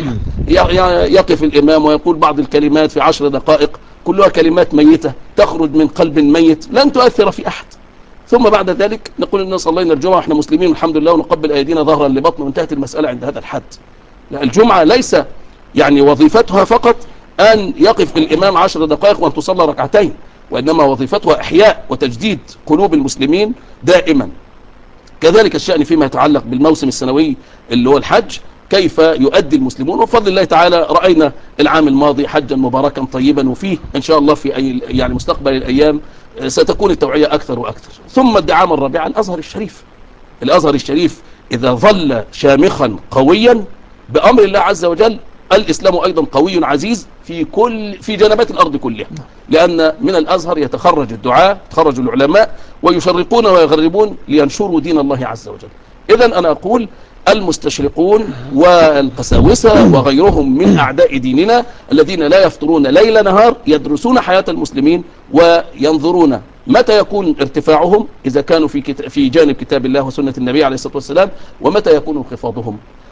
يقف الإمام ويقول بعض الكلمات في عشر دقائق كلها كلمات ميتة تخرج من قلب ميت لن تؤثر في أحد، ثم بعد ذلك نقول إننا صلينا الجمعة احنا مسلمين الحمد لله ونقبل أيدينا ظهرا لبطن وانتهت المسألة عند هذا الحد. لا، الجمعة ليس يعني وظيفتها فقط أن يقف الإمام عشر دقائق وأن تصلى ركعتين، وإنما وظيفتها إحياء وتجديد قلوب المسلمين دائما. كذلك الشأن فيما يتعلق بالموسم السنوي اللي هو الحج، كيف يؤدي المسلمون. وبفضل الله تعالى رأينا العام الماضي حجا مباركا طيبا، وفيه إن شاء الله في أي يعني مستقبل الأيام ستكون التوعية أكثر وأكثر. ثم الدعامة الرابعة الأزهر الشريف. الأزهر الشريف إذا ظل شامخا قويا بأمر الله عز وجل، الإسلام أيضا قوي عزيز في كل في جنبات الأرض كلها، لأن من الأزهر يتخرج الدعاء، يتخرج العلماء ويشرقون ويغربون لينشروا دين الله عز وجل. إذن أنا أقول المستشرقون والقساوسة وغيرهم من أعداء ديننا الذين لا يفطرون ليل نهار يدرسون حياة المسلمين وينظرون متى يكون ارتفاعهم إذا كانوا في في جانب كتاب الله وسنة النبي عليه الصلاة والسلام، ومتى يكون انخفاضهم.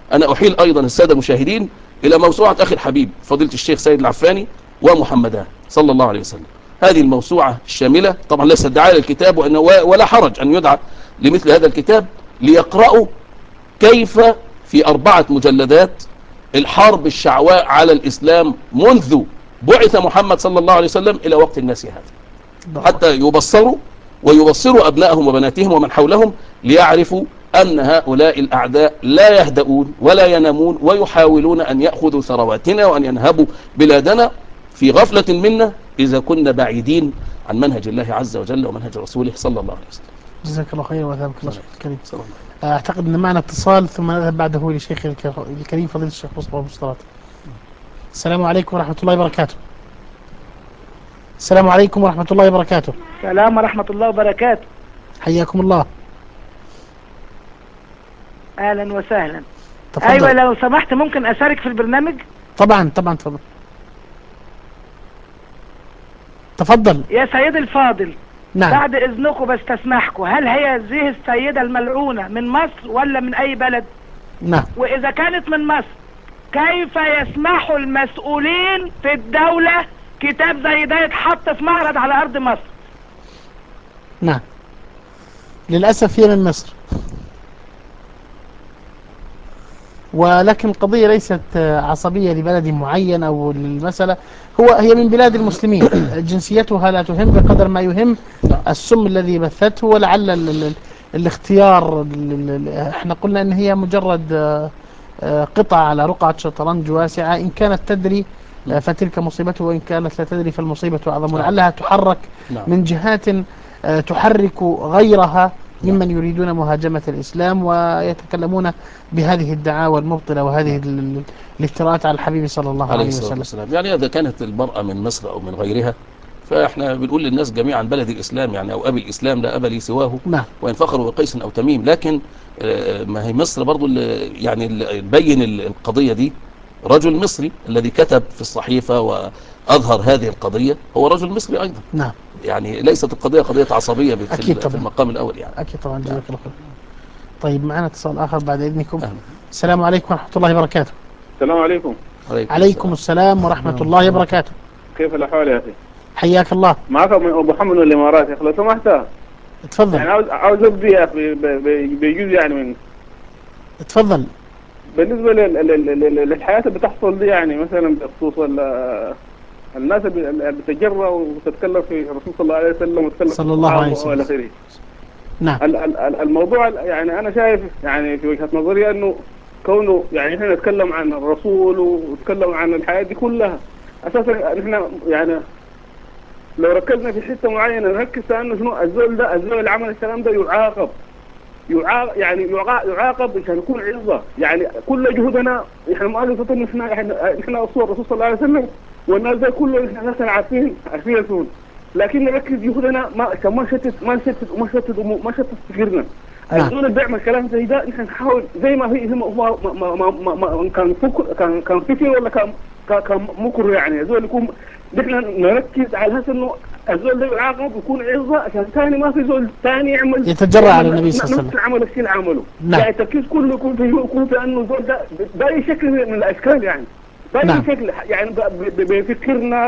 أنا أحيل أيضا السادة المشاهدين إلى موسوعة أخي الحبيب فضيلة الشيخ سيد العفاني ومحمدان صلى الله عليه وسلم. هذه الموسوعة الشاملة طبعا ليس ادعاء للكتاب وأنه ولا حرج أن يدعى لمثل هذا الكتاب ليقرأوا كيف في أربعة مجلدات الحرب الشعواء على الإسلام منذ بعث محمد صلى الله عليه وسلم إلى وقت الناس هذا، حتى يبصروا ويبصروا أبنائهم وبناتهم ومن حولهم ليعرفوا أن هؤلاء الأعداء لا يهدؤون ولا ينامون ويحاولون أن يأخذوا ثرواتنا وأن ينهبوا بلادنا في غفلة منا إذا كنا بعيدين عن منهج الله عز وجل ومنهج رسوله صلى الله عليه وسلم. جزاك الله خير وثابك الله شيخ الكريم. أعتقد أن معنا اتصال ثم نذهب بعده لشيخ الكريم فضيلة الشيخ مصطفى المشترات. السلام عليكم ورحمة الله وبركاته. السلام عليكم ورحمة الله وبركاته. السلام ورحمة الله وبركاته. حياكم الله. أهلا وسهلا. تفضل. أيوة لو سمحت ممكن أشارك في البرنامج؟ طبعا طبعا تفضل. تفضل يا سيدي الفاضل. نعم. بعد إذنكم بستسمحكم، هل هي هذه السيدة الملعونة من مصر ولا من أي بلد؟ نعم. وإذا كانت من مصر كيف يسمح المسؤولين في الدولة كتاب زي ده يتحط في معرض على أرض مصر؟ نعم للأسف هي من مصر، ولكن القضية ليست عصبية لبلد معين أو للمسألة، هو هي من بلاد المسلمين جنسيتها لا تهم بقدر ما يهم السم الذي بثته، ولعل ال ال الاختيار ال احنا قلنا ان هي مجرد قطعة على رقعة شطرنج واسعة، إن كانت تدري فتلك مصيبته وإن كانت لا تدري فالمصيبة أعظم، لعلها تحرك من جهات تحرك غيرها ممن يريدون مهاجمة الإسلام ويتكلمون بهذه الدعاوى المبطلة وهذه الافتراءات على الحبيب صلى الله عليه وسلم. يعني إذا كانت المرأة من مصر أو من غيرها فإحنا بنقول للناس جميعا بلد الإسلام يعني أو أبي الإسلام لا أبا لي سواه. نعم. وإن فخروا بقيس أو تميم، لكن ما هي مصر برضو اللي يعني اللي بين القضية دي رجل مصري الذي كتب في الصحيفة وأظهر هذه القضية هو رجل مصري أيضا. نعم. يعني ليست القضية قضية عصبية في, أكيد في المقام الأول يعني. أكيد طبعا. جزاك الله خير. طيب معنا اتصال آخر بعد إذنكم. أهلا. السلام عليكم ورحمة الله وبركاته. السلام عليكم. عليكم, عليكم السلام ورحمة الله وبركاته. كيف الأحوال يا أخي؟ حياك الله. معك أبو محمد من الإمارات يا أخي لو سمحت. اتفضل. يعني عاوز عاوز أبدي يا أخي بيجوز يعني من. اتفضل. بالنسبة للحياة اللي بتحصل دي يعني مثلا بخصوص الناس اللي بتجرأ وتتكلم في الرسول صلى الله عليه وسلم وتتكلم صلى الله عليه وسلم والى اخره. نعم. الموضوع يعني انا شايف يعني في وجهة نظري انه كونه يعني احنا نتكلم عن الرسول ونتكلم عن الحياة دي كلها اساسا احنا يعني لو ركزنا في حتة معينة نركز انه شنو الزول ده الزول اللي عمل الكلام ده يعاقب يعاقب يعني يعاقب عشان يكون عظة. يعني كل جهودنا احنا مؤلفة ان احنا احنا اصول الرسول صلى الله عليه وسلم والناس ده كله احنا ناس عارفين عارفين الفون، لكن نركز جهودنا ما ما نشتت ما نشتت وما نشتت وما نشتت فكرنا. الزول اللي بيعمل كلام زي ده احنا نحاول زي ما هي ما ما ما ما, ما كان فكر كان كان فكر ولا كان كان مكر يعني الزول يكون احنا نركز على اساس انه الزول ده يعاقب ويكون عظة عشان ثاني ما في زول ثاني يعمل يتجرأ على النبي صلى الله عليه وسلم عمل الشيء اللي عمله. نعم. يعني التركيز كله يكون في يكون في انه الزول ده باي شكل من الاشكال يعني باي نعم. شكل يعني بفكرنا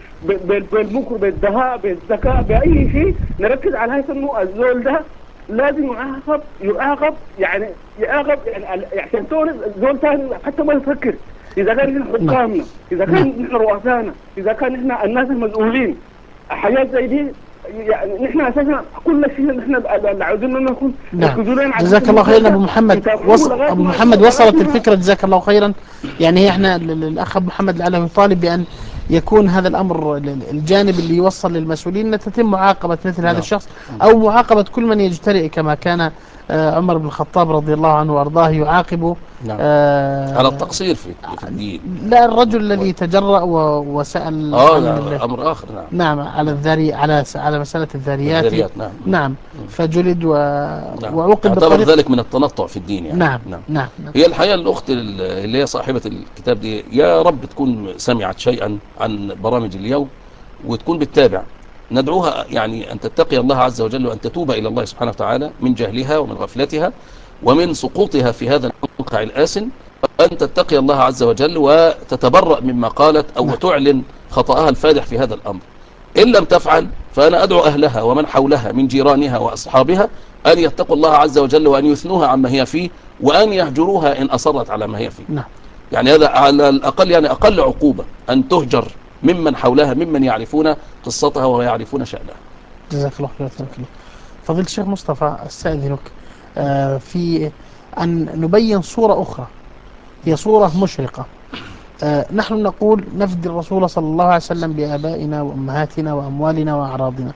بالمكر بالدهاء بالذكاء باي شيء نركز على هذا انه الزول ده لازم يعاقب يعاقب يعني يعاقب يعني عشان تورث زول ثاني حتى ما يفكر. اذا كان احنا حكامنا اذا كان نحن رؤسانا اذا كان احنا الناس المسؤولين حاجات زي دي يعني نحن اساسا كل شيء نحن اللي عاوزين منه نكون نعم. جزاك الله خيرا ابو محمد. وصل ابو محمد وصلت الفكره جزاك الله خيرا. يعني هي احنا الاخ ابو محمد لعله يطالب بان يكون هذا الامر الجانب اللي يوصل للمسؤولين ان تتم معاقبه مثل هذا الشخص او معاقبه كل من يجترئ كما كان عمر بن الخطاب رضي الله عنه وارضاه يعاقب نعم. آه على التقصير في الدين. لا الرجل الذي تجرأ وسأل اه لا امر اخر. نعم نعم على الذاري على على مسألة الذاريات. الذاريات نعم. نعم فجلد و... نعم. وعوقب يعتبر ذلك من التنطع في الدين يعني. نعم. نعم. نعم. نعم. هي الحقيقة الأخت اللي هي صاحبة الكتاب دي يا رب تكون سمعت شيئا عن برامج اليوم وتكون بتتابع. ندعوها يعني أن تتقي الله عز وجل وأن تتوب إلى الله سبحانه وتعالى من جهلها ومن غفلتها ومن سقوطها في هذا الموقع الآسن وأن تتقي الله عز وجل وتتبرأ مما قالت أو تعلن خطأها الفادح في هذا الأمر. إن لم تفعل فأنا أدعو أهلها ومن حولها من جيرانها وأصحابها أن يتقوا الله عز وجل وأن يثنوها عما هي فيه وأن يهجروها إن أصرت على ما هي فيه. نعم. يعني هذا على الأقل، يعني أقل عقوبة أن تهجر ممن حولها ممن يعرفون قصتها ويعرفون شأنها. جزاك الله خير. فضيلة الشيخ مصطفى، استأذنك آه في أن نبين صورة أخرى، هي صورة مشرقة. آه نحن نقول نفدي الرسول صلى الله عليه وسلم بآبائنا وأمهاتنا وأموالنا وأعراضنا،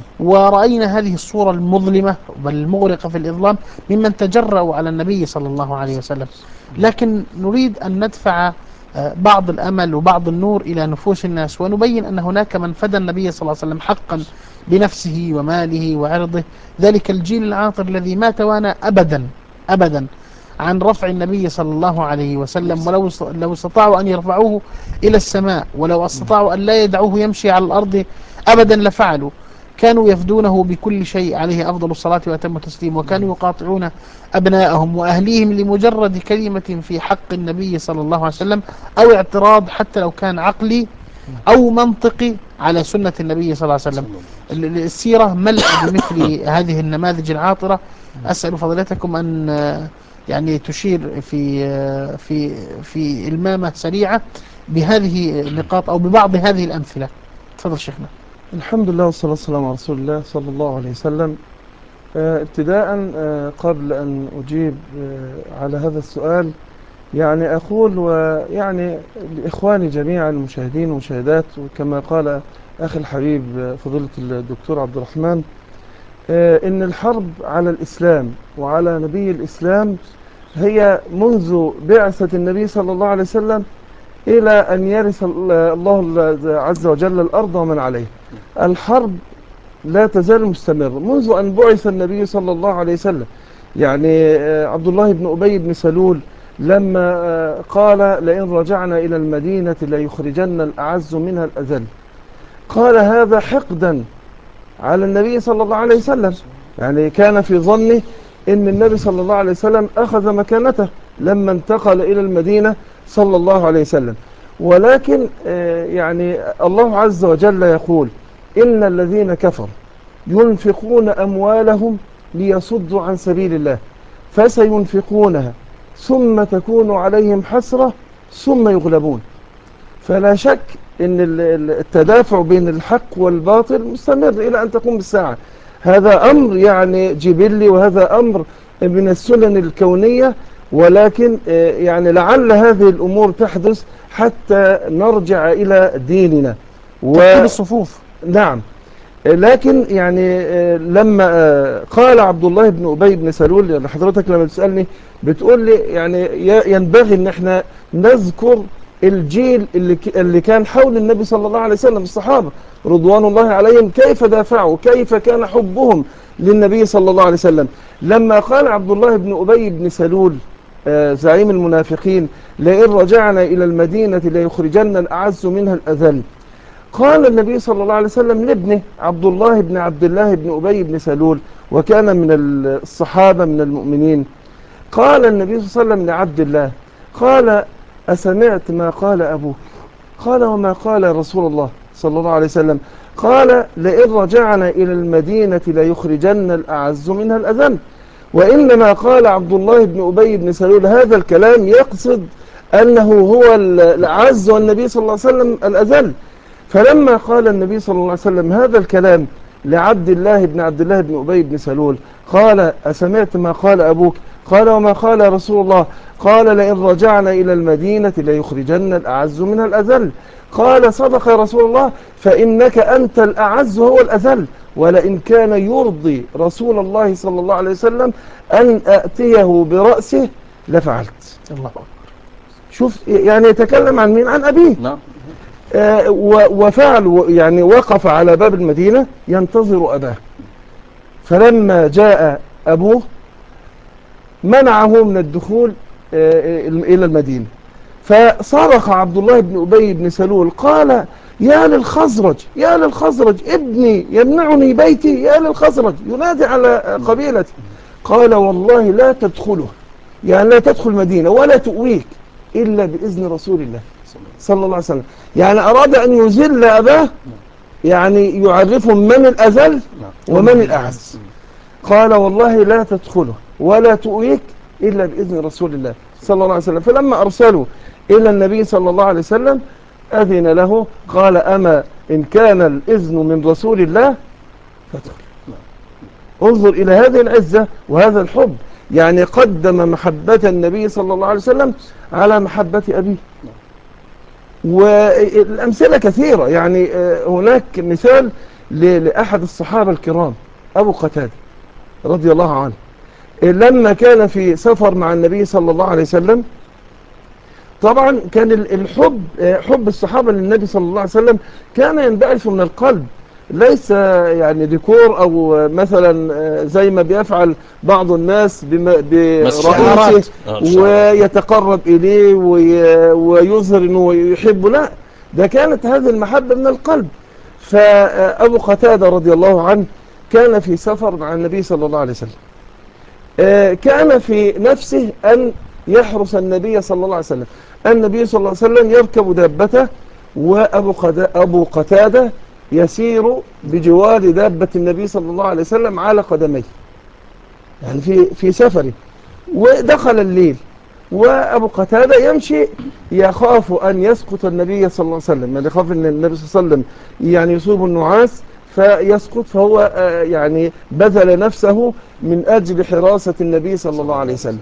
ورأينا هذه الصورة المظلمة بل المغرقة في الإظلام ممن تجرأوا على النبي صلى الله عليه وسلم. لكن نريد أن ندفع بعض الأمل وبعض النور إلى نفوس الناس، ونبين أن هناك من فدى النبي صلى الله عليه وسلم حقا بنفسه وماله وعرضه، ذلك الجيل العاطر الذي ما توانى أبدا أبدا عن رفع النبي صلى الله عليه وسلم، ولو لو استطاعوا أن يرفعوه إلى السماء، ولو استطاعوا أن لا يدعوه يمشي على الأرض أبدا لفعلوا. كانوا يفدونه بكل شيء عليه أفضل الصلاة وأتم التسليم، وكانوا يقاطعون أبنائهم وأهليهم لمجرد كلمة في حق النبي صلى الله عليه وسلم أو اعتراض حتى لو كان عقلي أو منطقي على سنة النبي صلى الله عليه وسلم. السيرة ملأ بمثل هذه النماذج العاطرة. أسأل فضيلتكم أن يعني تشير في في في المامة سريعة بهذه النقاط أو ببعض هذه الأمثلة. تفضل شيخنا. الحمد لله والصلاة والسلام على رسول الله صلى الله عليه وسلم. آه ابتداء آه قبل أن أجيب آه على هذا السؤال، يعني أقول ويعني لإخواني جميعا المشاهدين والمشاهدات، وكما قال أخي الحبيب فضيلة الدكتور عبد الرحمن، آه إن الحرب على الإسلام وعلى نبي الإسلام هي منذ بعثة النبي صلى الله عليه وسلم إلى أن يرث الله عز وجل الأرض ومن عليه. الحرب لا تزال مستمرة منذ أن بعث النبي صلى الله عليه وسلم. يعني عبد الله بن أبي بن سلول لما قال لئن رجعنا إلى المدينة ليخرجن الأعز منها الأذل، قال هذا حقدا على النبي صلى الله عليه وسلم. يعني كان في ظنه إن النبي صلى الله عليه وسلم أخذ مكانته لما انتقل إلى المدينة صلى الله عليه وسلم. ولكن يعني الله عز وجل يقول إن الذين كفروا ينفقون أموالهم ليصدوا عن سبيل الله فسينفقونها ثم تكون عليهم حسرة ثم يغلبون. فلا شك أن التدافع بين الحق والباطل مستمر إلى أن تقوم الساعة. هذا أمر يعني جبلي، وهذا أمر من السنن الكونية، ولكن يعني لعل هذه الأمور تحدث حتى نرجع إلى ديننا ترتيب الصفوف. نعم. لكن يعني لما قال عبد الله بن أبي بن سلول، يعني حضرتك لما تسألني بتقول لي يعني ينبغي ان احنا نذكر الجيل اللي اللي كان حول النبي صلى الله عليه وسلم، الصحابة رضوان الله عليهم، كيف دافعوا، كيف كان حبهم للنبي صلى الله عليه وسلم. لما قال عبد الله بن أبي بن سلول زعيم المنافقين لئن رجعنا إلى المدينة ليخرجن الأعز منها الأذل، قال النبي صلى الله عليه وسلم لابنه عبد الله بن عبد الله بن أبي بن سلول، وكان من الصحابة من المؤمنين، قال النبي صلى الله عليه وسلم لعبد الله، قال أسمعت ما قال أبوك؟ قال وما قال رسول الله صلى الله عليه وسلم؟ قال لئن رجعنا إلى المدينة ليخرجن الأعز منها الأذل. وإنما قال عبد الله بن أبي بن سلول هذا الكلام يقصد أنه هو الأعز والنبي صلى الله عليه وسلم الأذل. فلما قال النبي صلى الله عليه وسلم هذا الكلام لعبد الله بن عبد الله بن أبي بن سلول، قال أسمعت ما قال أبوك؟ قال وما قال رسول الله؟ قال لئن رجعنا إلى المدينة ليخرجن الأعز منها الأذل. قال صدق رسول الله، فإنك أنت الأعز وهو الأذل، ولئن كان يرضي رسول الله صلى الله عليه وسلم أن أأتيه برأسه لفعلت. الله أكبر. شوف يعني يتكلم عن مين؟ عن أبيه. نعم. آه وفعل يعني وقف على باب المدينة ينتظر أباه، فلما جاء أبوه منعه من الدخول آه إلى المدينة، فصرخ عبد الله بن أبي بن سلول قال يا للخزرج يا للخزرج، ابني يمنعني بيتي، يا للخزرج، ينادي على قبيلته. قال والله لا تدخله يعني لا تدخل مدينة ولا تؤويك إلا بإذن رسول الله صلى الله عليه وسلم. يعني أراد أن يذل أباه، يعني يعرفهم من الأذل ومن الأعز. قال والله لا تدخله ولا تؤويك إلا بإذن رسول الله صلى الله عليه وسلم. فلما أرسلوا إلى النبي صلى الله عليه وسلم أذن له، قال أما إن كان الإذن من رسول الله فادخل. انظر إلى هذه العزة وهذا الحب، يعني قدم محبة النبي صلى الله عليه وسلم على محبة أبيه. والأمثلة كثيرة، يعني هناك مثال لأحد الصحابة الكرام أبو قتادة رضي الله عنه، لما كان في سفر مع النبي صلى الله عليه وسلم، طبعا كان الحب حب الصحابة للنبي صلى الله عليه وسلم كان ينبعث من القلب، ليس يعني ديكور أو مثلا زي ما بيفعل بعض الناس برئيسه ويتقرب إليه ويظهر أنه يحبه. لا، ده كانت هذه المحبة من القلب. فأبو قتادة رضي الله عنه كان في سفر مع النبي صلى الله عليه وسلم، كان في نفسه أن يحرس النبي صلى الله عليه وسلم. النبي صلى الله عليه وسلم يركب دابته، وأبو أبو قتادة يسير بجوار دابة النبي صلى الله عليه وسلم على قدميه، يعني في في سفره. ودخل الليل وأبو قتادة يمشي يخاف أن يسقط النبي صلى الله عليه وسلم، يعني يخاف أن النبي صلى الله عليه وسلم يعني يصيب النعاس فيسقط، فهو يعني بذل نفسه من أجل حراسة النبي صلى الله عليه وسلم.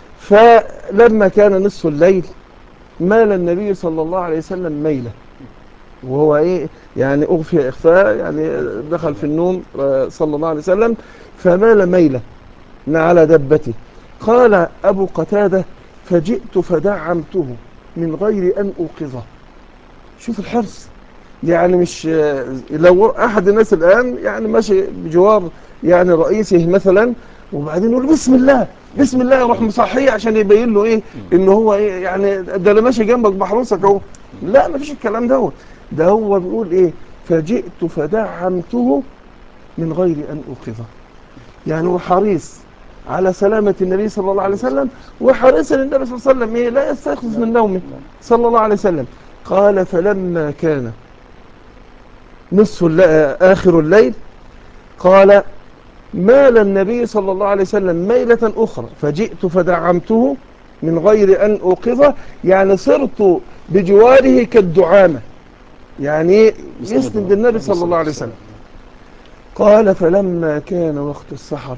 فلما كان نصف الليل مال النبي صلى الله عليه وسلم ميلة، وهو ايه يعني اغفي اخفاء، يعني دخل في النوم صلى الله عليه وسلم، فمال ميلة على دبته. قال ابو قتادة فجئت فدعمته من غير ان اوقظه. شوف الحرص، يعني مش لو احد الناس الان يعني ماشي بجوار يعني رئيسه مثلا، وبعدين يقول بسم الله بسم الله، يروح مصحيه عشان يبين له ايه ان هو ايه، يعني ده اللي ماشي جنبك بحرسك اهو. لا، مفيش الكلام دوت. ده هو بيقول ايه فجئت فدعمته من غير ان اوقظه، يعني هو حريص على سلامة النبي صلى الله عليه وسلم، وحريص النبي صلى الله عليه وسلم ايه لا يستيقظ من نومه صلى الله عليه وسلم. قال فلما كان نصف آخر الليل قال مال النبي صلى الله عليه وسلم ميلة أخرى فجئت فدعمته من غير أن أوقظه، يعني صرت بجواره كالدعامة، يعني يسند النبي صلى الله عليه وسلم. قال فلما كان وقت السحر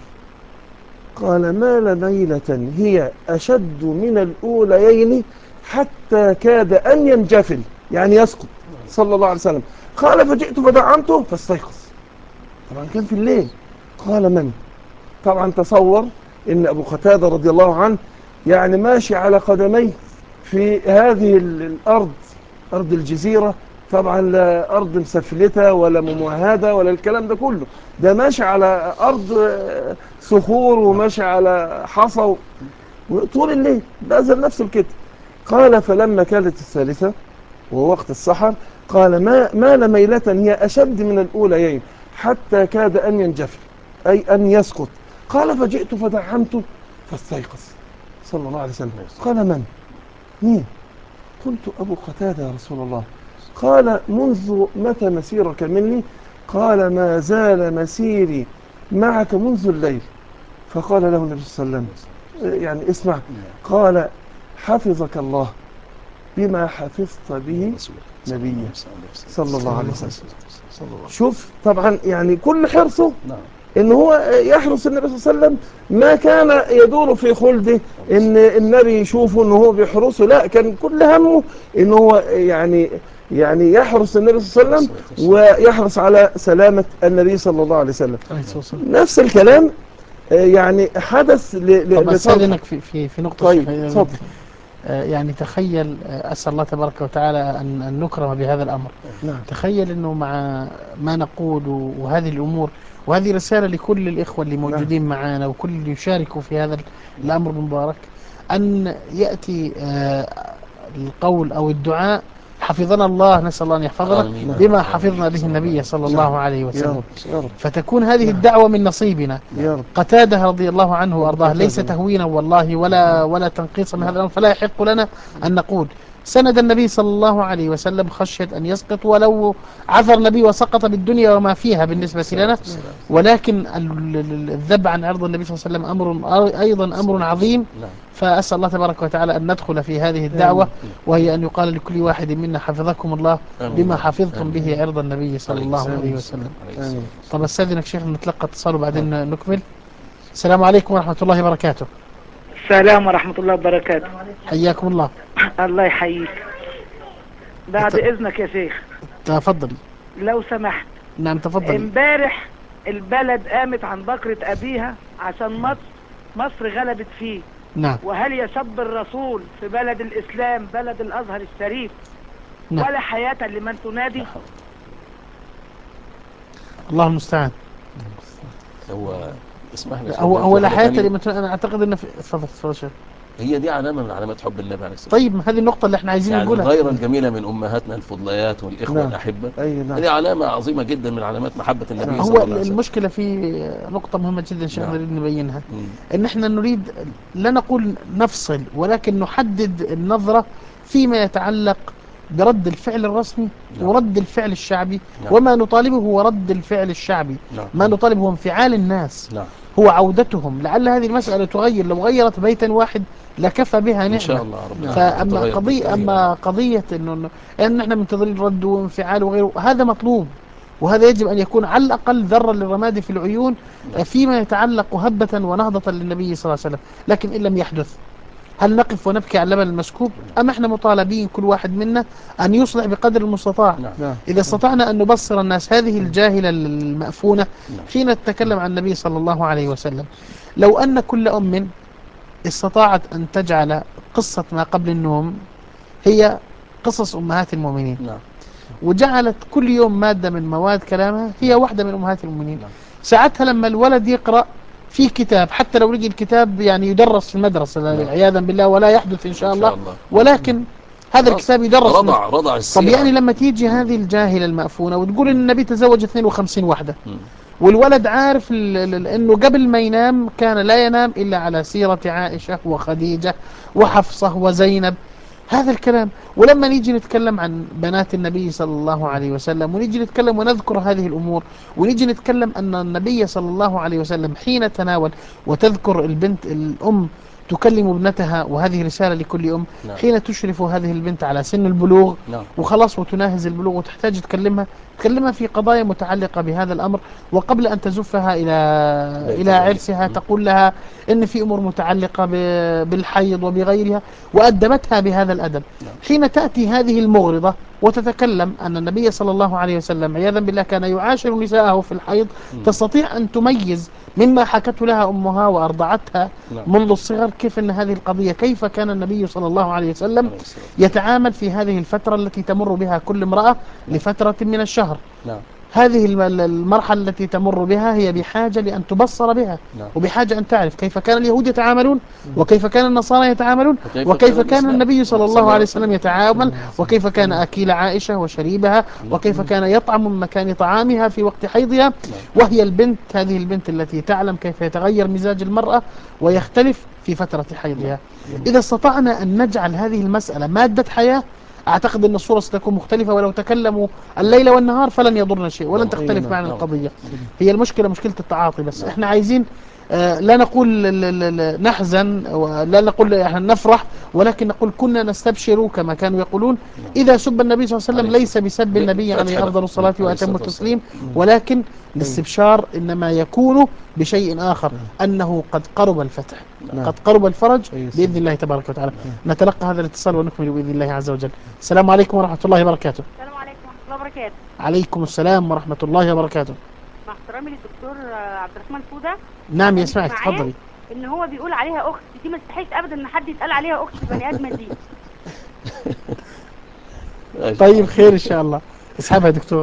قال مال ميلة هي أشد من الأوليين حتى كاد أن ينجفل، يعني يسقط صلى الله عليه وسلم. قال فجئت فدعمته فاستيقظ، طبعا كان في الليل. قال من؟ طبعا تصور ان ابو قتادة رضي الله عنه يعني ماشي على قدميه في هذه الارض، ارض الجزيرة، طبعا لا ارض مسفلتة ولا ممهدة ولا الكلام ده كله، ده ماشي على ارض صخور وماشي على حصى طول الليل بأذل نفسه الكتف. قال فلما كانت الثالثة ووقت السحر قال ما مال ميلة هي أشد من الأوليين حتى كاد أن ينجفل، أي أن يسقط. قال فجئت فدعمته فاستيقظ صلى الله عليه وسلم. قال من؟ مين؟ قلت أبو قتادة يا رسول الله. قال منذ متى مسيرك مني؟ قال ما زال مسيري معك منذ الليل. فقال له النبي صلى الله عليه وسلم يعني اسمع، قال حفظك الله بما حفظت به نبيه صلى الله عليه وسلم. شوف طبعا يعني كل حرصه ان هو يحرص النبي صلى الله عليه وسلم، ما كان يدور في خلده ان النبي يشوفه ان هو بيحرسه، لا، كان كل همه ان هو يعني يعني يحرس النبي صلى الله عليه وسلم ويحرص على سلامة النبي صلى الله عليه وسلم. نفس الكلام يعني حدث طب أستاذنك في في في نقطة. طيب اتفضل. يعني تخيل، أسأل الله تبارك وتعالى أن أن نكرم بهذا الأمر. نعم. تخيل أنه مع ما نقول وهذه الأمور، وهذه رسالة لكل الإخوة اللي موجودين نعم. معنا وكل اللي يشاركوا في هذا الأمر المبارك، أن يأتي القول أو الدعاء حفظنا الله، نسأل الله أن يحفظنا آمين. بما حفظنا به النبي صلى الله عليه يا وسلم. رب يا رب فتكون هذه الدعوة من نصيبنا. يا رب. قتادة رضي الله عنه وأرضاه ليس قتادة. تهوينا والله ولا ولا تنقيصا من هذا الأمر، فلا يحق لنا أن نقول سند النبي صلى الله عليه وسلم خشية أن يسقط، ولو عثر النبي وسقط بالدنيا وما فيها بالنسبة لنا. ولكن الذب عن عرض النبي صلى الله عليه وسلم أمر أيضا أمر عظيم. فأسأل الله تبارك وتعالى أن ندخل في هذه الدعوة، وهي أن يقال لكل واحد منا حفظكم الله بما حفظتم به عرض النبي صلى الله عليه وسلم. طب استاذنك شيخ نتلقى اتصال وبعدين نكمل. السلام عليكم ورحمة الله وبركاته. السلام ورحمة الله وبركاته. حياكم الله. الله يحييك. بعد إذنك يا شيخ تفضل لو سمحت. نعم تفضل. امبارح البلد قامت عن بكرة أبيها عشان مصر مصر غلبت فيه. نعم. وهل يسب الرسول في بلد الإسلام بلد الأزهر الشريف نعم. ولا حياة لمن تنادي؟ الله المستعان. هو اسمح لي هو هو لا حياة لمن تنادي. أنا أعتقد أن في اتفضل اتفضل شيخ. هي دي علامة من علامات حب النبي عليه الصلاة طيب هذه النقطة اللي احنا عايزين يعني نقولها. الغيرة الجميلة من أمهاتنا الفضليات والإخوة نعم. الأحبة. أي نعم. هذه علامة عظيمة جدا من علامات محبة النبي هو صلى الله عليه وسلم. المشكلة في نقطة مهمة جدا شيخ نعم. نريد نبينها. مم. ان احنا نريد لا نقول نفصل، ولكن نحدد النظرة فيما يتعلق برد الفعل الرسمي نعم. ورد الفعل الشعبي. نعم. وما نطالبه هو رد الفعل الشعبي. نعم. ما نطالبه هو انفعال الناس. نعم. هو عودتهم. لعل هذه المسألة تغير، لو غيرت بيتا واحد لكفى بها نعمة إن شاء الله ربنا. فأما قضية أما قضية إنه إن إحنا منتظرين رد وانفعال وغيره، هذا مطلوب، وهذا يجب أن يكون على الأقل ذرة للرماد في العيون فيما يتعلق هبة ونهضة للنبي صلى الله عليه وسلم. لكن إن لم يحدث هل نقف ونبكي على اللبن المسكوب؟ أم إحنا مطالبين كل واحد منا أن يصلح بقدر المستطاع؟ نعم. إذا استطعنا أن نبصر الناس هذه الجاهلة المأفونة حين نتكلم عن النبي صلى الله عليه وسلم، لو أن كل أم استطاعت أن تجعل قصة ما قبل النوم هي قصص أمهات المؤمنين، نعم. وجعلت كل يوم مادة من مواد كلامها هي واحدة من أمهات المؤمنين، نعم. ساعتها لما الولد يقرأ في كتاب، حتى لو لقي الكتاب يعني يدرس في المدرسة نعم. عياذا بالله ولا يحدث إن شاء, إن شاء الله. الله، ولكن هذا الكتاب يدرس. رضع رضع السيرة. طب يعني لما تيجي هذه الجاهلة المأفونة وتقول إن النبي تزوج اثنين وخمسين وحدة، م. والولد عارف أنه قبل ما ينام كان لا ينام إلا على سيرة عائشة وخديجة وحفصة وزينب، هذا الكلام. ولما نيجي نتكلم عن بنات النبي صلى الله عليه وسلم ونيجي نتكلم ونذكر هذه الأمور، ونيجي نتكلم أن النبي صلى الله عليه وسلم حين تناول وتذكر البنت الأم تكلم ابنتها، وهذه رسالة لكل أم. نعم. حين تشرف هذه البنت على سن البلوغ، نعم. وخلاص وتناهز البلوغ وتحتاج تكلمها تكلمها في قضايا متعلقة بهذا الأمر، وقبل أن تزفها إلى إلى عرسها تقول لها إن في أمور متعلقة بالحيض وبغيرها، وأدبتها بهذا الأدب. نعم. حين تأتي هذه المغرضة وتتكلم أن النبي صلى الله عليه وسلم عياذا بالله كان يعاشر نساءه في الحيض، م. تستطيع أن تميز مما حكته لها أمها وأرضعتها نعم. منذ الصغر كيف أن هذه القضية، كيف كان النبي صلى الله عليه وسلم يتعامل في هذه الفترة التي تمر بها كل امرأة لفترة من الشهر. نعم. هذه المرحلة التي تمر بها هي بحاجة لأن تبصر بها. نعم. وبحاجة أن تعرف كيف كان اليهود يتعاملون، وكيف كان النصارى يتعاملون، وكيف وكيف كان كان النبي صلى الله الإسلام عليه وسلم يتعامل، وكيف كان أكيل عائشة وشريبها، وكيف كان يطعم من مكان طعامها في وقت حيضها. وهي البنت، هذه البنت التي تعلم كيف يتغير مزاج المرأة ويختلف في فترة حيضها. إذا استطعنا أن نجعل هذه المسألة مادة حياة، أعتقد أن الصورة ستكون مختلفة، ولو تكلموا الليل والنهار فلن يضرنا شيء ولن تختلف معنا القضية. هي المشكلة مشكلة التعاطي بس. احنا عايزين آه لا نقول نحزن ولا نقول احنا نفرح، ولكن نقول كنا نستبشر كما كانوا يقولون. إذا سب النبي صلى الله عليه وسلم ليس بسب النبي عليه أفضل الصلاة وأتم التسليم، ولكن الاستبشار إنما يكون بشيء آخر، أنه قد قرب الفتح، قد قرب الفرج بإذن الله تبارك وتعالى. نتلقى هذا الاتصال ونكمل بإذن الله عز وجل. السلام عليكم ورحمة الله وبركاته. السلام عليكم ورحمة الله وبركاته. عليكم السلام ورحمة الله وبركاته. مع احترامي للدكتور عبد الرحمن فودة. نعم يسمعك، تفضلي. ان هو بيقول عليها اخت، دي ما استحيش ابدا ان حد يتقال عليها اخت بني ادمه دي. طيب خير ان شاء الله. اسحبها يا دكتور.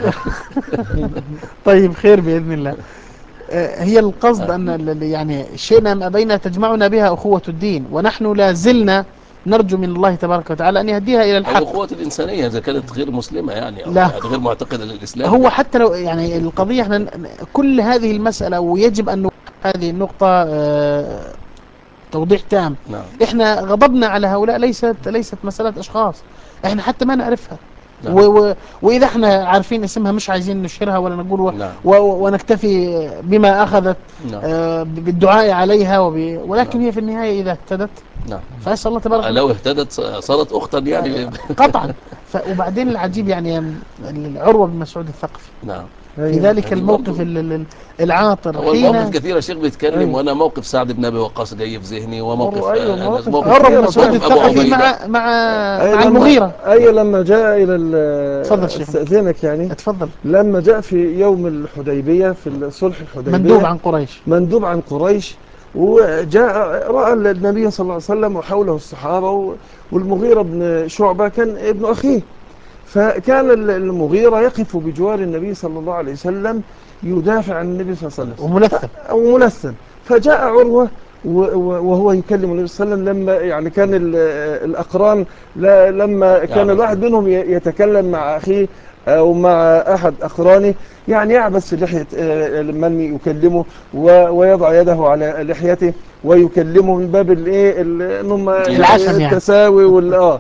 طيب خير باذن الله. هي القصد ان يعني شئنا ما بين تجمعنا بها اخوة الدين، ونحن لا زلنا نرجو من الله تبارك وتعالى أن يهديها إلى أو الحق. الأخوة الإنسانية إذا كانت غير مسلمة يعني، أو لا. يعني غير معتقدة للإسلام. هو حتى لو يعني القضية احنا كل هذه المسألة ويجب أن هذه النقطة آه توضيح تام. نعم. احنا غضبنا على هؤلاء ليست ليست مسألة أشخاص، احنا حتى ما نعرفها. نعم. و و وإذا احنا عارفين اسمها مش عايزين نشهرها ولا نقول و نعم. و ونكتفي بما أخذت نعم. آه بالدعاء عليها وب ولكن نعم. هي في النهاية إذا اهتدت نعم. فأسأل الله تبارك لو اهتدت صارت أختا يعني. قطعا. ف وبعدين العجيب يعني عروة بن مسعود الثقفي نعم. في ذلك الموقف العاطر هو حين الموقف كثير يا شيخ بيتكلم. أيوه. وأنا موقف سعد بن أبي وقاص جاي في ذهني، وموقف أيوه، آه، مواقف موقف عروة بن كثيرة مسعود طبعاً. الثقفي مع مع أي مع لما المغيرة. أي لما جاء إلى ال- تفضل شيخ. استأذنك يعني اتفضل. لما جاء في يوم الحديبية في صلح الحديبية مندوب عن قريش مندوب عن قريش، وجاء رأى النبي صلى الله عليه وسلم وحوله الصحابة، والمغيرة بن شعبة كان ابن أخيه، فكان المغيرة يقف بجوار النبي صلى الله عليه وسلم يدافع عن النبي صلى الله عليه وسلم وملثم وملثم. فجاء عروة وهو يكلم النبي صلى الله عليه وسلم لما يعني كان الأقران لما كان الواحد منهم يتكلم مع أخيه أو مع أحد أقرانه يعني يعبس في لحية من يكلمه ويضع يده على لحيته ويكلمه من باب الايه العشم يعني التساوي والآه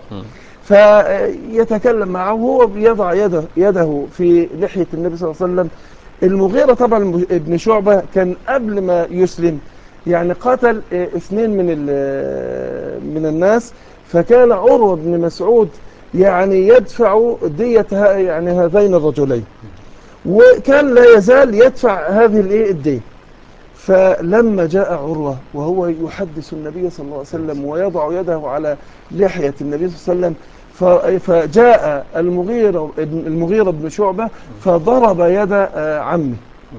فيتكلم معه وهو بيضع يده, يده في لحية النبي صلى الله عليه وسلم. المغيرة طبعا ابن شعبة كان قبل ما يسلم يعني قتل اثنين من من الناس، فكان عروة بن مسعود يعني يدفع دية يعني هذين الرجلين، وكان لا يزال يدفع هذه الايه الدين. فلما جاء عروة وهو يحدث النبي صلى الله عليه وسلم ويضع يده على لحية النبي صلى الله عليه وسلم، فجاء المغيرة المغيرة بن شعبة فضرب يد عمه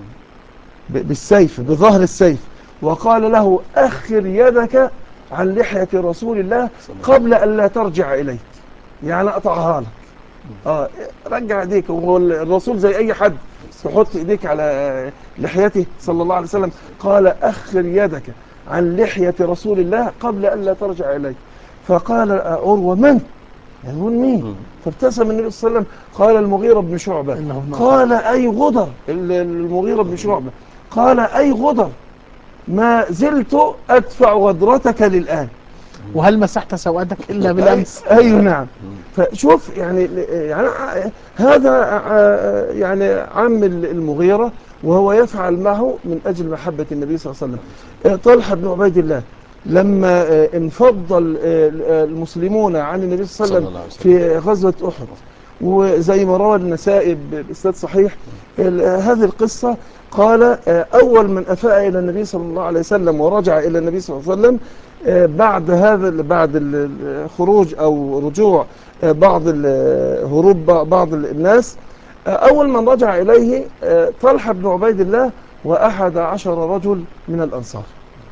بالسيف بظهر السيف وقال له أخر يدك عن لحية رسول الله قبل أن لا ترجع إليك، يعني أقطعها لك. آه رجع ايديك، وهو الرسول زي أي حد تحط ايديك على لحيته صلى الله عليه وسلم. قال أخر يدك عن لحية رسول الله قبل أن لا ترجع إليك. فقال عروة من؟ يقول مين؟ فابتسم النبي صلى الله عليه وسلم قال المغيرة بن شعبة. قال أي غدر المغيرة بن شعبة قال أي غدر ما زلت أدفع غدرتك للآن، وهل مسحت سوءتك إلا بالأمس؟ أي نعم. فشوف يعني, يعني هذا يعني عم المغيرة وهو يفعل معه من أجل محبة النبي صلى الله عليه وسلم. طلحة بن عبيد الله لما انفض المسلمون عن النبي صلى الله عليه وسلم في غزوة أحد، وزي ما روى النسائي بإسناد صحيح هذه القصة، قال أول من أفاء إلى النبي صلى الله عليه وسلم ورجع إلى النبي صلى الله عليه وسلم بعد هذا بعد الخروج أو رجوع بعض هروب بعض الناس، أول من رجع إليه طلحة بن عبيد الله وأحد عشر رجل من الأنصار.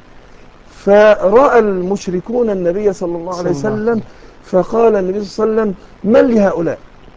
فرأى المشركون النبي صلى الله عليه وسلم فقال النبي صلى الله عليه وسلم من لهؤلاء؟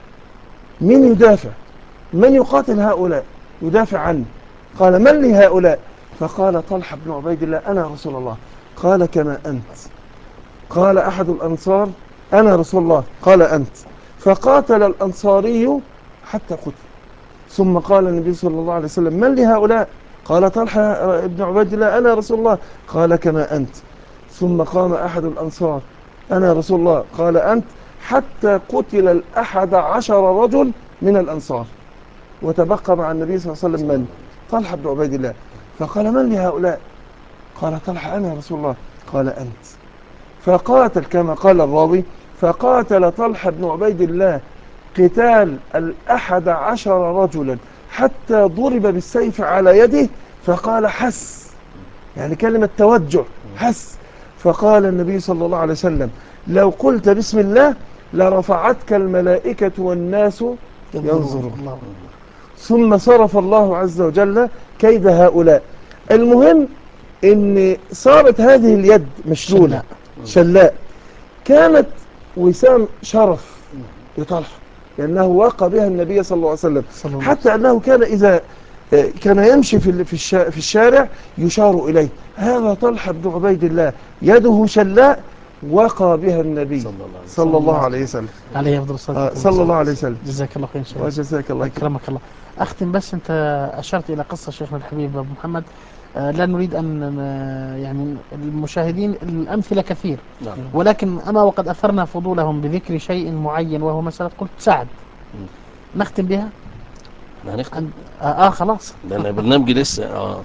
من يدافع؟ من يقاتل هؤلاء يدافع عنه؟ قال من لهؤلاء؟ فقال طلحة بن عبيد الله أنا رسول الله. قال كما أنت. قال أحد الأنصار أنا رسول الله. قال أنت. فقاتل الأنصاري حتى قتل. ثم قال النبي صلى الله عليه وسلم من لهؤلاء؟ قال طلحة بن عبيد الله أنا رسول الله. قال كما أنت. ثم قام أحد الأنصار أنا رسول الله. قال أنت، حتى قتل الأحد عشر رجل من الأنصار، وتبقى مع النبي صلى الله عليه وسلم من؟ طلحة بن عبيد الله. فقال من لهؤلاء؟ قال طلحة أنا رسول الله. قال أنت. فقاتل كما قال الراوي، فقاتل طلحة بن عبيد الله قتال الأحد عشر رجلا حتى ضرب بالسيف على يده، فقال حس، يعني كلمة توجع، حس. فقال النبي صلى الله عليه وسلم لو قلت بسم الله لرفعتك الملائكة والناس ينظرون. ثم صرف الله عز وجل كيد هؤلاء. المهم ان صارت هذه اليد مشلولة شلاء، كانت وسام شرف لطلحة لأنه وقى بها النبي صلى الله عليه وسلم، حتى أنه كان إذا كان يمشي في الشارع يشار إليه هذا طلحة بن عبيد الله يده شلاء وقى بها النبي صلى الله عليه وسلم. صلى الله عليه وسلم. عليه أفضل الصلاة آه، والسلام. صلى الله عليه وسلم. جزاك الله خير إن شاء الله. وجزاك الله خير. أكرمك الله. أختم بس، أنت أشرت إلى قصة شيخنا الحبيب أبو محمد، آه، لا نريد أن آه، يعني المشاهدين الأمثلة كثير، نعم. ولكن أما وقد أثرنا فضولهم بذكر شيء معين وهو مسألة قلت سعد، نختم بها. ما هنختم آه, آه خلاص ده أنا برنامجي لسه اه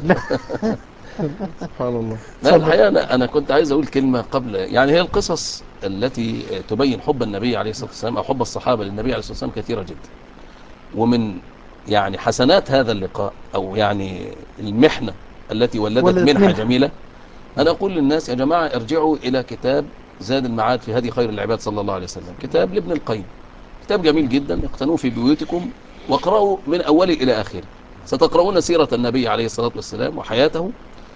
سبحان الله. لا الحقيقة أنا, أنا كنت عايز أقول كلمة قبل، يعني هي القصص التي تبين حب النبي عليه الصلاة والسلام أو حب الصحابة للنبي عليه الصلاة والسلام كثيرة جدا. ومن يعني حسنات هذا اللقاء أو يعني المحنة التي ولدت منحة جميلة، أنا أقول للناس يا جماعة ارجعوا إلى كتاب زاد المعاد في هدي خير العباد صلى الله عليه وسلم، كتاب لابن القيم، كتاب جميل جدا، اقتنوه في بيوتكم واقرأوا من أوله إلى آخره. ستقرؤون سيرة النبي عليه الصلاة والسلام وحياته،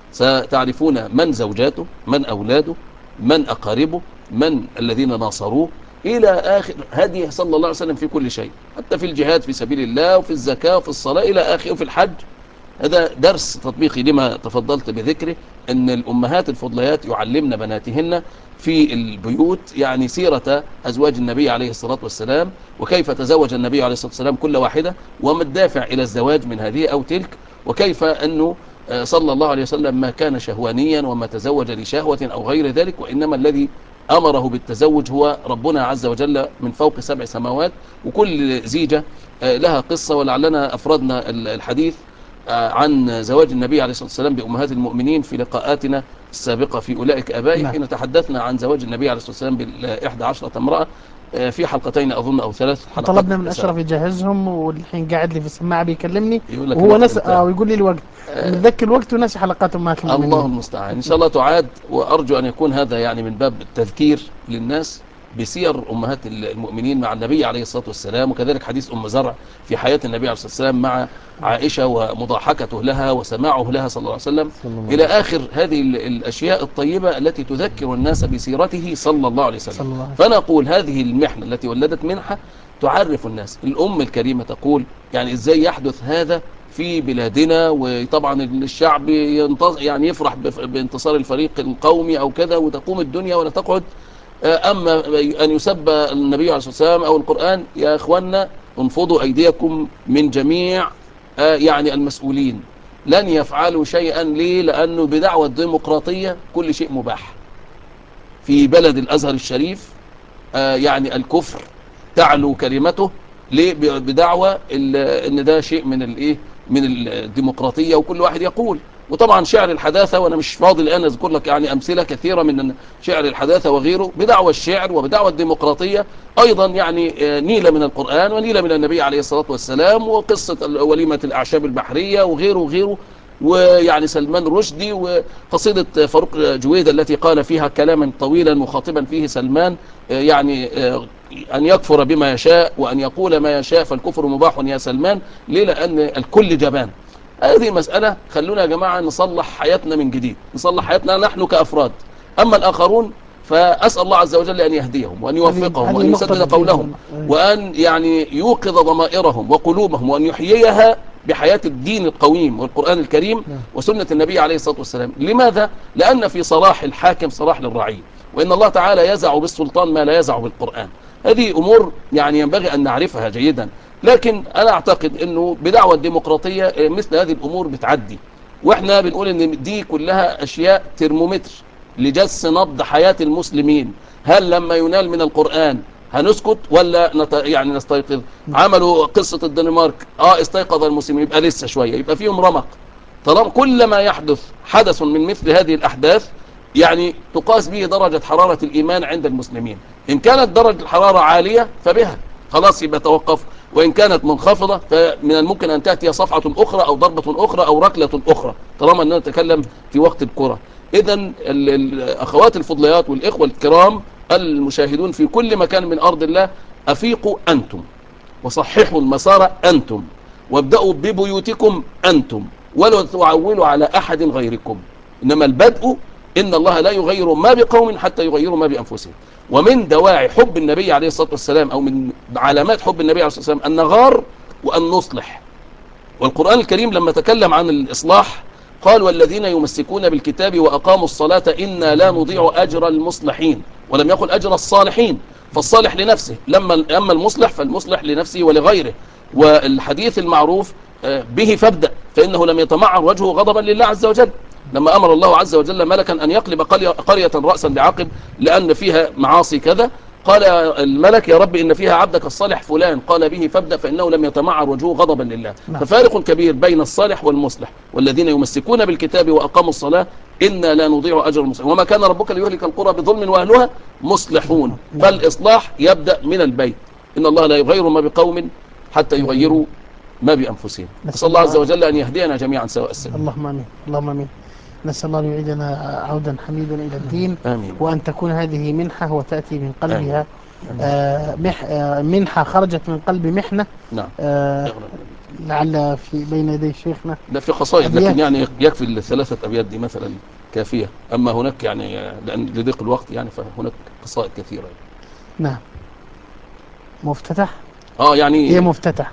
ستعرفون من زوجاته، من أولاده، من أقاربه، من الذين ناصروه، إلى آخر هدي صلى الله عليه وسلم في كل شيء، حتى في الجهاد في سبيل الله وفي الزكاة وفي الصلاة إلى آخره وفي الحج. هذا درس تطبيقي لما تفضلت بذكره، أن الأمهات الفضليات يعلمن بناتهن في البيوت يعني سيرة أزواج النبي عليه الصلاة والسلام، وكيف تزوج النبي عليه الصلاة والسلام كل واحدة، وما الدافع إلى الزواج من هذه أو تلك، وكيف أنه صلى الله عليه وسلم ما كان شهوانيا وما تزوج لشهوة أو غير ذلك، وإنما الذي أمره بالتزوج هو ربنا عز وجل من فوق سبع سماوات، وكل زيجة لها قصة. ولعلنا أفردنا الحديث عن زواج النبي عليه الصلاة والسلام بأمهات المؤمنين في لقاءاتنا السابقة في أولئك أبائي، حين تحدثنا عن زواج النبي عليه الصلاة والسلام بالإحدى عشرة امرأة في حلقتين أظن أو ثلاث حلقات. طلبنا من أشرف يجهزهم، والحين قاعد لي في السماعة بيكلمني وهو نس... آه ويقول لي الوقت، نتذكر الوقت وناسي حلقات أمهات المؤمنين. الله المستعان، إن شاء الله تعاد، وأرجو أن يكون هذا يعني من باب التذكير للناس بسير أمهات المؤمنين مع النبي عليه الصلاة والسلام، وكذلك حديث أم زرع في حياة النبي عليه الصلاة والسلام مع عائشة ومضاحكته لها وسماعه لها صلى الله عليه وسلم إلى آخر هذه الأشياء الطيبة التي تذكر الناس بسيرته صلى الله عليه وسلم. فأنا أقول هذه المحنة التي ولدت منحة تعرف الناس. الأم الكريمة تقول يعني إزاي يحدث هذا في بلادنا، وطبعا الشعب يعني يفرح بانتصار الفريق القومي أو كذا وتقوم الدنيا ولا تقعد. أما أن يسب النبي عليه الصلاة والسلام أو القرآن، يا أخوانا انفضوا أيديكم من جميع يعني المسؤولين، لن يفعلوا شيئا. ليه؟ لأنه بدعوة الديمقراطية كل شيء مباح في بلد الأزهر الشريف. يعني الكفر تعلو كلمته ليه؟ بدعوة ان ده شيء من الايه من الديمقراطية، وكل واحد يقول. وطبعا شعر الحداثة، وانا مش فاضي الان اذكر لك يعني امثلة كثيرة من شعر الحداثة وغيره، بدعوة الشعر وبدعوة الديمقراطية ايضا يعني نيلة من القرآن ونيلة من النبي عليه الصلاة والسلام، وقصة وليمة الاعشاب البحرية وغيره وغيره، ويعني سلمان رشدي وقصيدة فاروق جويدة التي قال فيها كلاما طويلا مخاطبا فيه سلمان يعني أن يكفر بما يشاء وأن يقول ما يشاء فالكفر مباح يا سلمان. ليه؟ لأن الكل جبان. هذه مسألة خلونا يا جماعة نصلح حياتنا من جديد، نصلح حياتنا نحن كأفراد. أما الآخرون فأسأل الله عز وجل أن يهديهم وأن يوفقهم وأن يسدد قولهم وأن يعني يوقظ ضمائرهم وقلوبهم وأن يحييها بحياة الدين القويم والقرآن الكريم وسنة النبي عليه الصلاة والسلام. لماذا؟ لأن في صلاح الحاكم صلاح للرعية، وإن الله تعالى يزع بالسلطان ما لا يزع بالقرآن. هذه أمور يعني ينبغي أن نعرفها جيدا. لكن أنا أعتقد أنه بدعوة الديمقراطية مثل هذه الأمور بتعدي، وإحنا بنقول أن دي كلها أشياء ترمومتر لجس نبض حياة المسلمين. هل لما ينال من القرآن هنسكت ولا نت... يعني نستيقظ؟ عملوا قصة الدنمارك، اه استيقظ المسلمين، يبقى لسه شوية، يبقى فيهم رمق. طالما كل ما يحدث حدث من مثل هذه الأحداث يعني تقاس به درجة حرارة الإيمان عند المسلمين. إن كانت درجة الحرارة عالية فبها خلاص يبقى توقف، وإن كانت منخفضة فمن الممكن أن تأتي صفعة أخرى أو ضربة أخرى أو ركلة أخرى، طالما أننا نتكلم في وقت الكرة. إذن الأخوات الفضليات والإخوة الكرام المشاهدون في كل مكان من أرض الله، أفيقوا أنتم وصححوا المسار أنتم، وابدأوا ببيوتكم أنتم، ولا تعولوا على أحد غيركم. إنما البدء إن الله لا يغير ما بقوم حتى يغيروا ما بأنفسهم. ومن دواعي حب النبي عليه الصلاة والسلام أو من علامات حب النبي عليه الصلاة والسلام أن نغار وأن نصلح. والقرآن الكريم لما تكلم عن الإصلاح قال والذين يمسكون بالكتاب وأقاموا الصلاة إنا لا نضيع أجر المصلحين، ولم يقل أجر الصالحين، فالصالح لنفسه، لما أما المصلح فالمصلح لنفسه ولغيره. والحديث المعروف به فابدأ، فإنه لم يتمعر وجهه غضبا لله عز وجل. لما أمر الله عز وجل ملكا أن يقلب قرية رأسا بعقب لأن فيها معاصي كذا، قال الملك يا رب إن فيها عبدك الصالح فلان، قال به فابدأ، فإنه لم يتمعر وجهه غضبا لله. ففارق كبير بين الصالح والمصلح. والذين يمسكون بالكتاب وأقاموا الصلاة إنا لا نضيع أجر المصلحين وما كان ربك ليهلك القرى بظلم وأهلها مصلحون. فالإصلاح يبدأ من البيت. إن الله لا يغير ما بقوم حتى يغيروا ما بأنفسهم. نسأل الله عز وجل أن يهدينا جميعا سواء السبيل. اللهم آمين. اللهم آمين. نسأل الله أن يعيدنا عودا حميدا إلى الدين. آمين. وأن تكون هذه منحة وتأتي من قلبها آه مح آه منحة خرجت من قلب محنة. نعم. آه لعل في بين يدي شيخنا لا في قصائد، لكن يعني يكفي الثلاثة أبيات دي مثلا كافية. أما هناك يعني لأن لضيق الوقت يعني فهناك قصائد كثيرة. نعم. مفتتح. اه يعني هي مفتتح.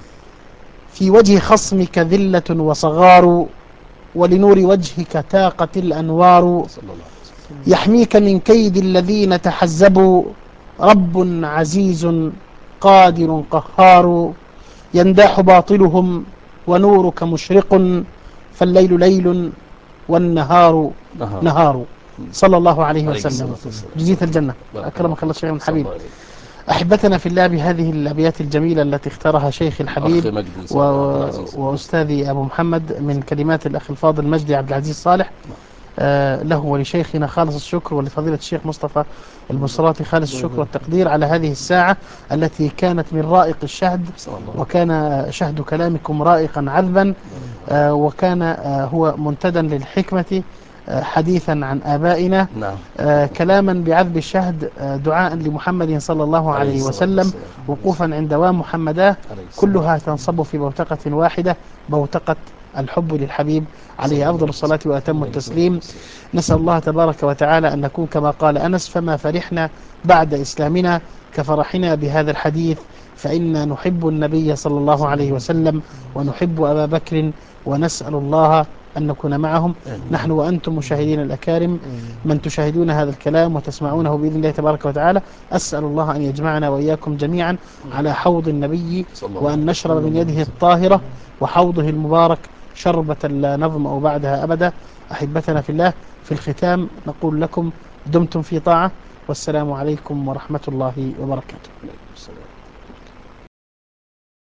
في وجه خصمك ذلة وصغار ولنور وجهك تاقت الأنوار يحميك من كيد الذين تحزبوا رب عزيز قادر قهار ينداح باطلهم ونورك مشرق فالليل ليل والنهار نهار, نهار. صلى الله عليه وسلم. جزيت الجنة. أكرمك الله شيخ الحبيب. أحبتنا في الله، بهذه الأبيات الجميلة التي اختارها شيخ الحبيب و... وأستاذي أبو محمد من كلمات الأخ الفاضل مجدي عبد العزيز صالح، آه له ولشيخنا خالص الشكر، ولفضيلة الشيخ مصطفى البصراتي خالص الشكر والتقدير على هذه الساعة التي كانت من رائق الشهد، وكان شهد كلامكم رائقا عذبا، آه وكان آه هو منتدى للحكمة حديثا عن آبائنا. نعم. آه كلاما بعذب الشهد، آه دعاء لمحمد صلى الله عليه وسلم، وقوفا عند دوام محمداه، كلها تنصب في بوتقة واحدة، بوتقة الحب للحبيب عليه أفضل الصلاة وأتم التسليم. نسأل الله تبارك وتعالى أن نكون كما قال أنس: فما فرحنا بعد إسلامنا كفرحنا بهذا الحديث، فإنا نحب النبي صلى الله عليه وسلم ونحب أبا بكر، ونسأل الله أن نكون معهم. نحن وأنتم مشاهدين الأكارم من تشاهدون هذا الكلام وتسمعونه بإذن الله تبارك وتعالى، أسأل الله أن يجمعنا وإياكم جميعا على حوض النبي، وأن نشرب من يده الطاهرة وحوضه المبارك شربة لا نظمأ بعدها أبدا. أحبتنا في الله، في الختام نقول لكم دمتم في طاعة، والسلام عليكم ورحمة الله وبركاته.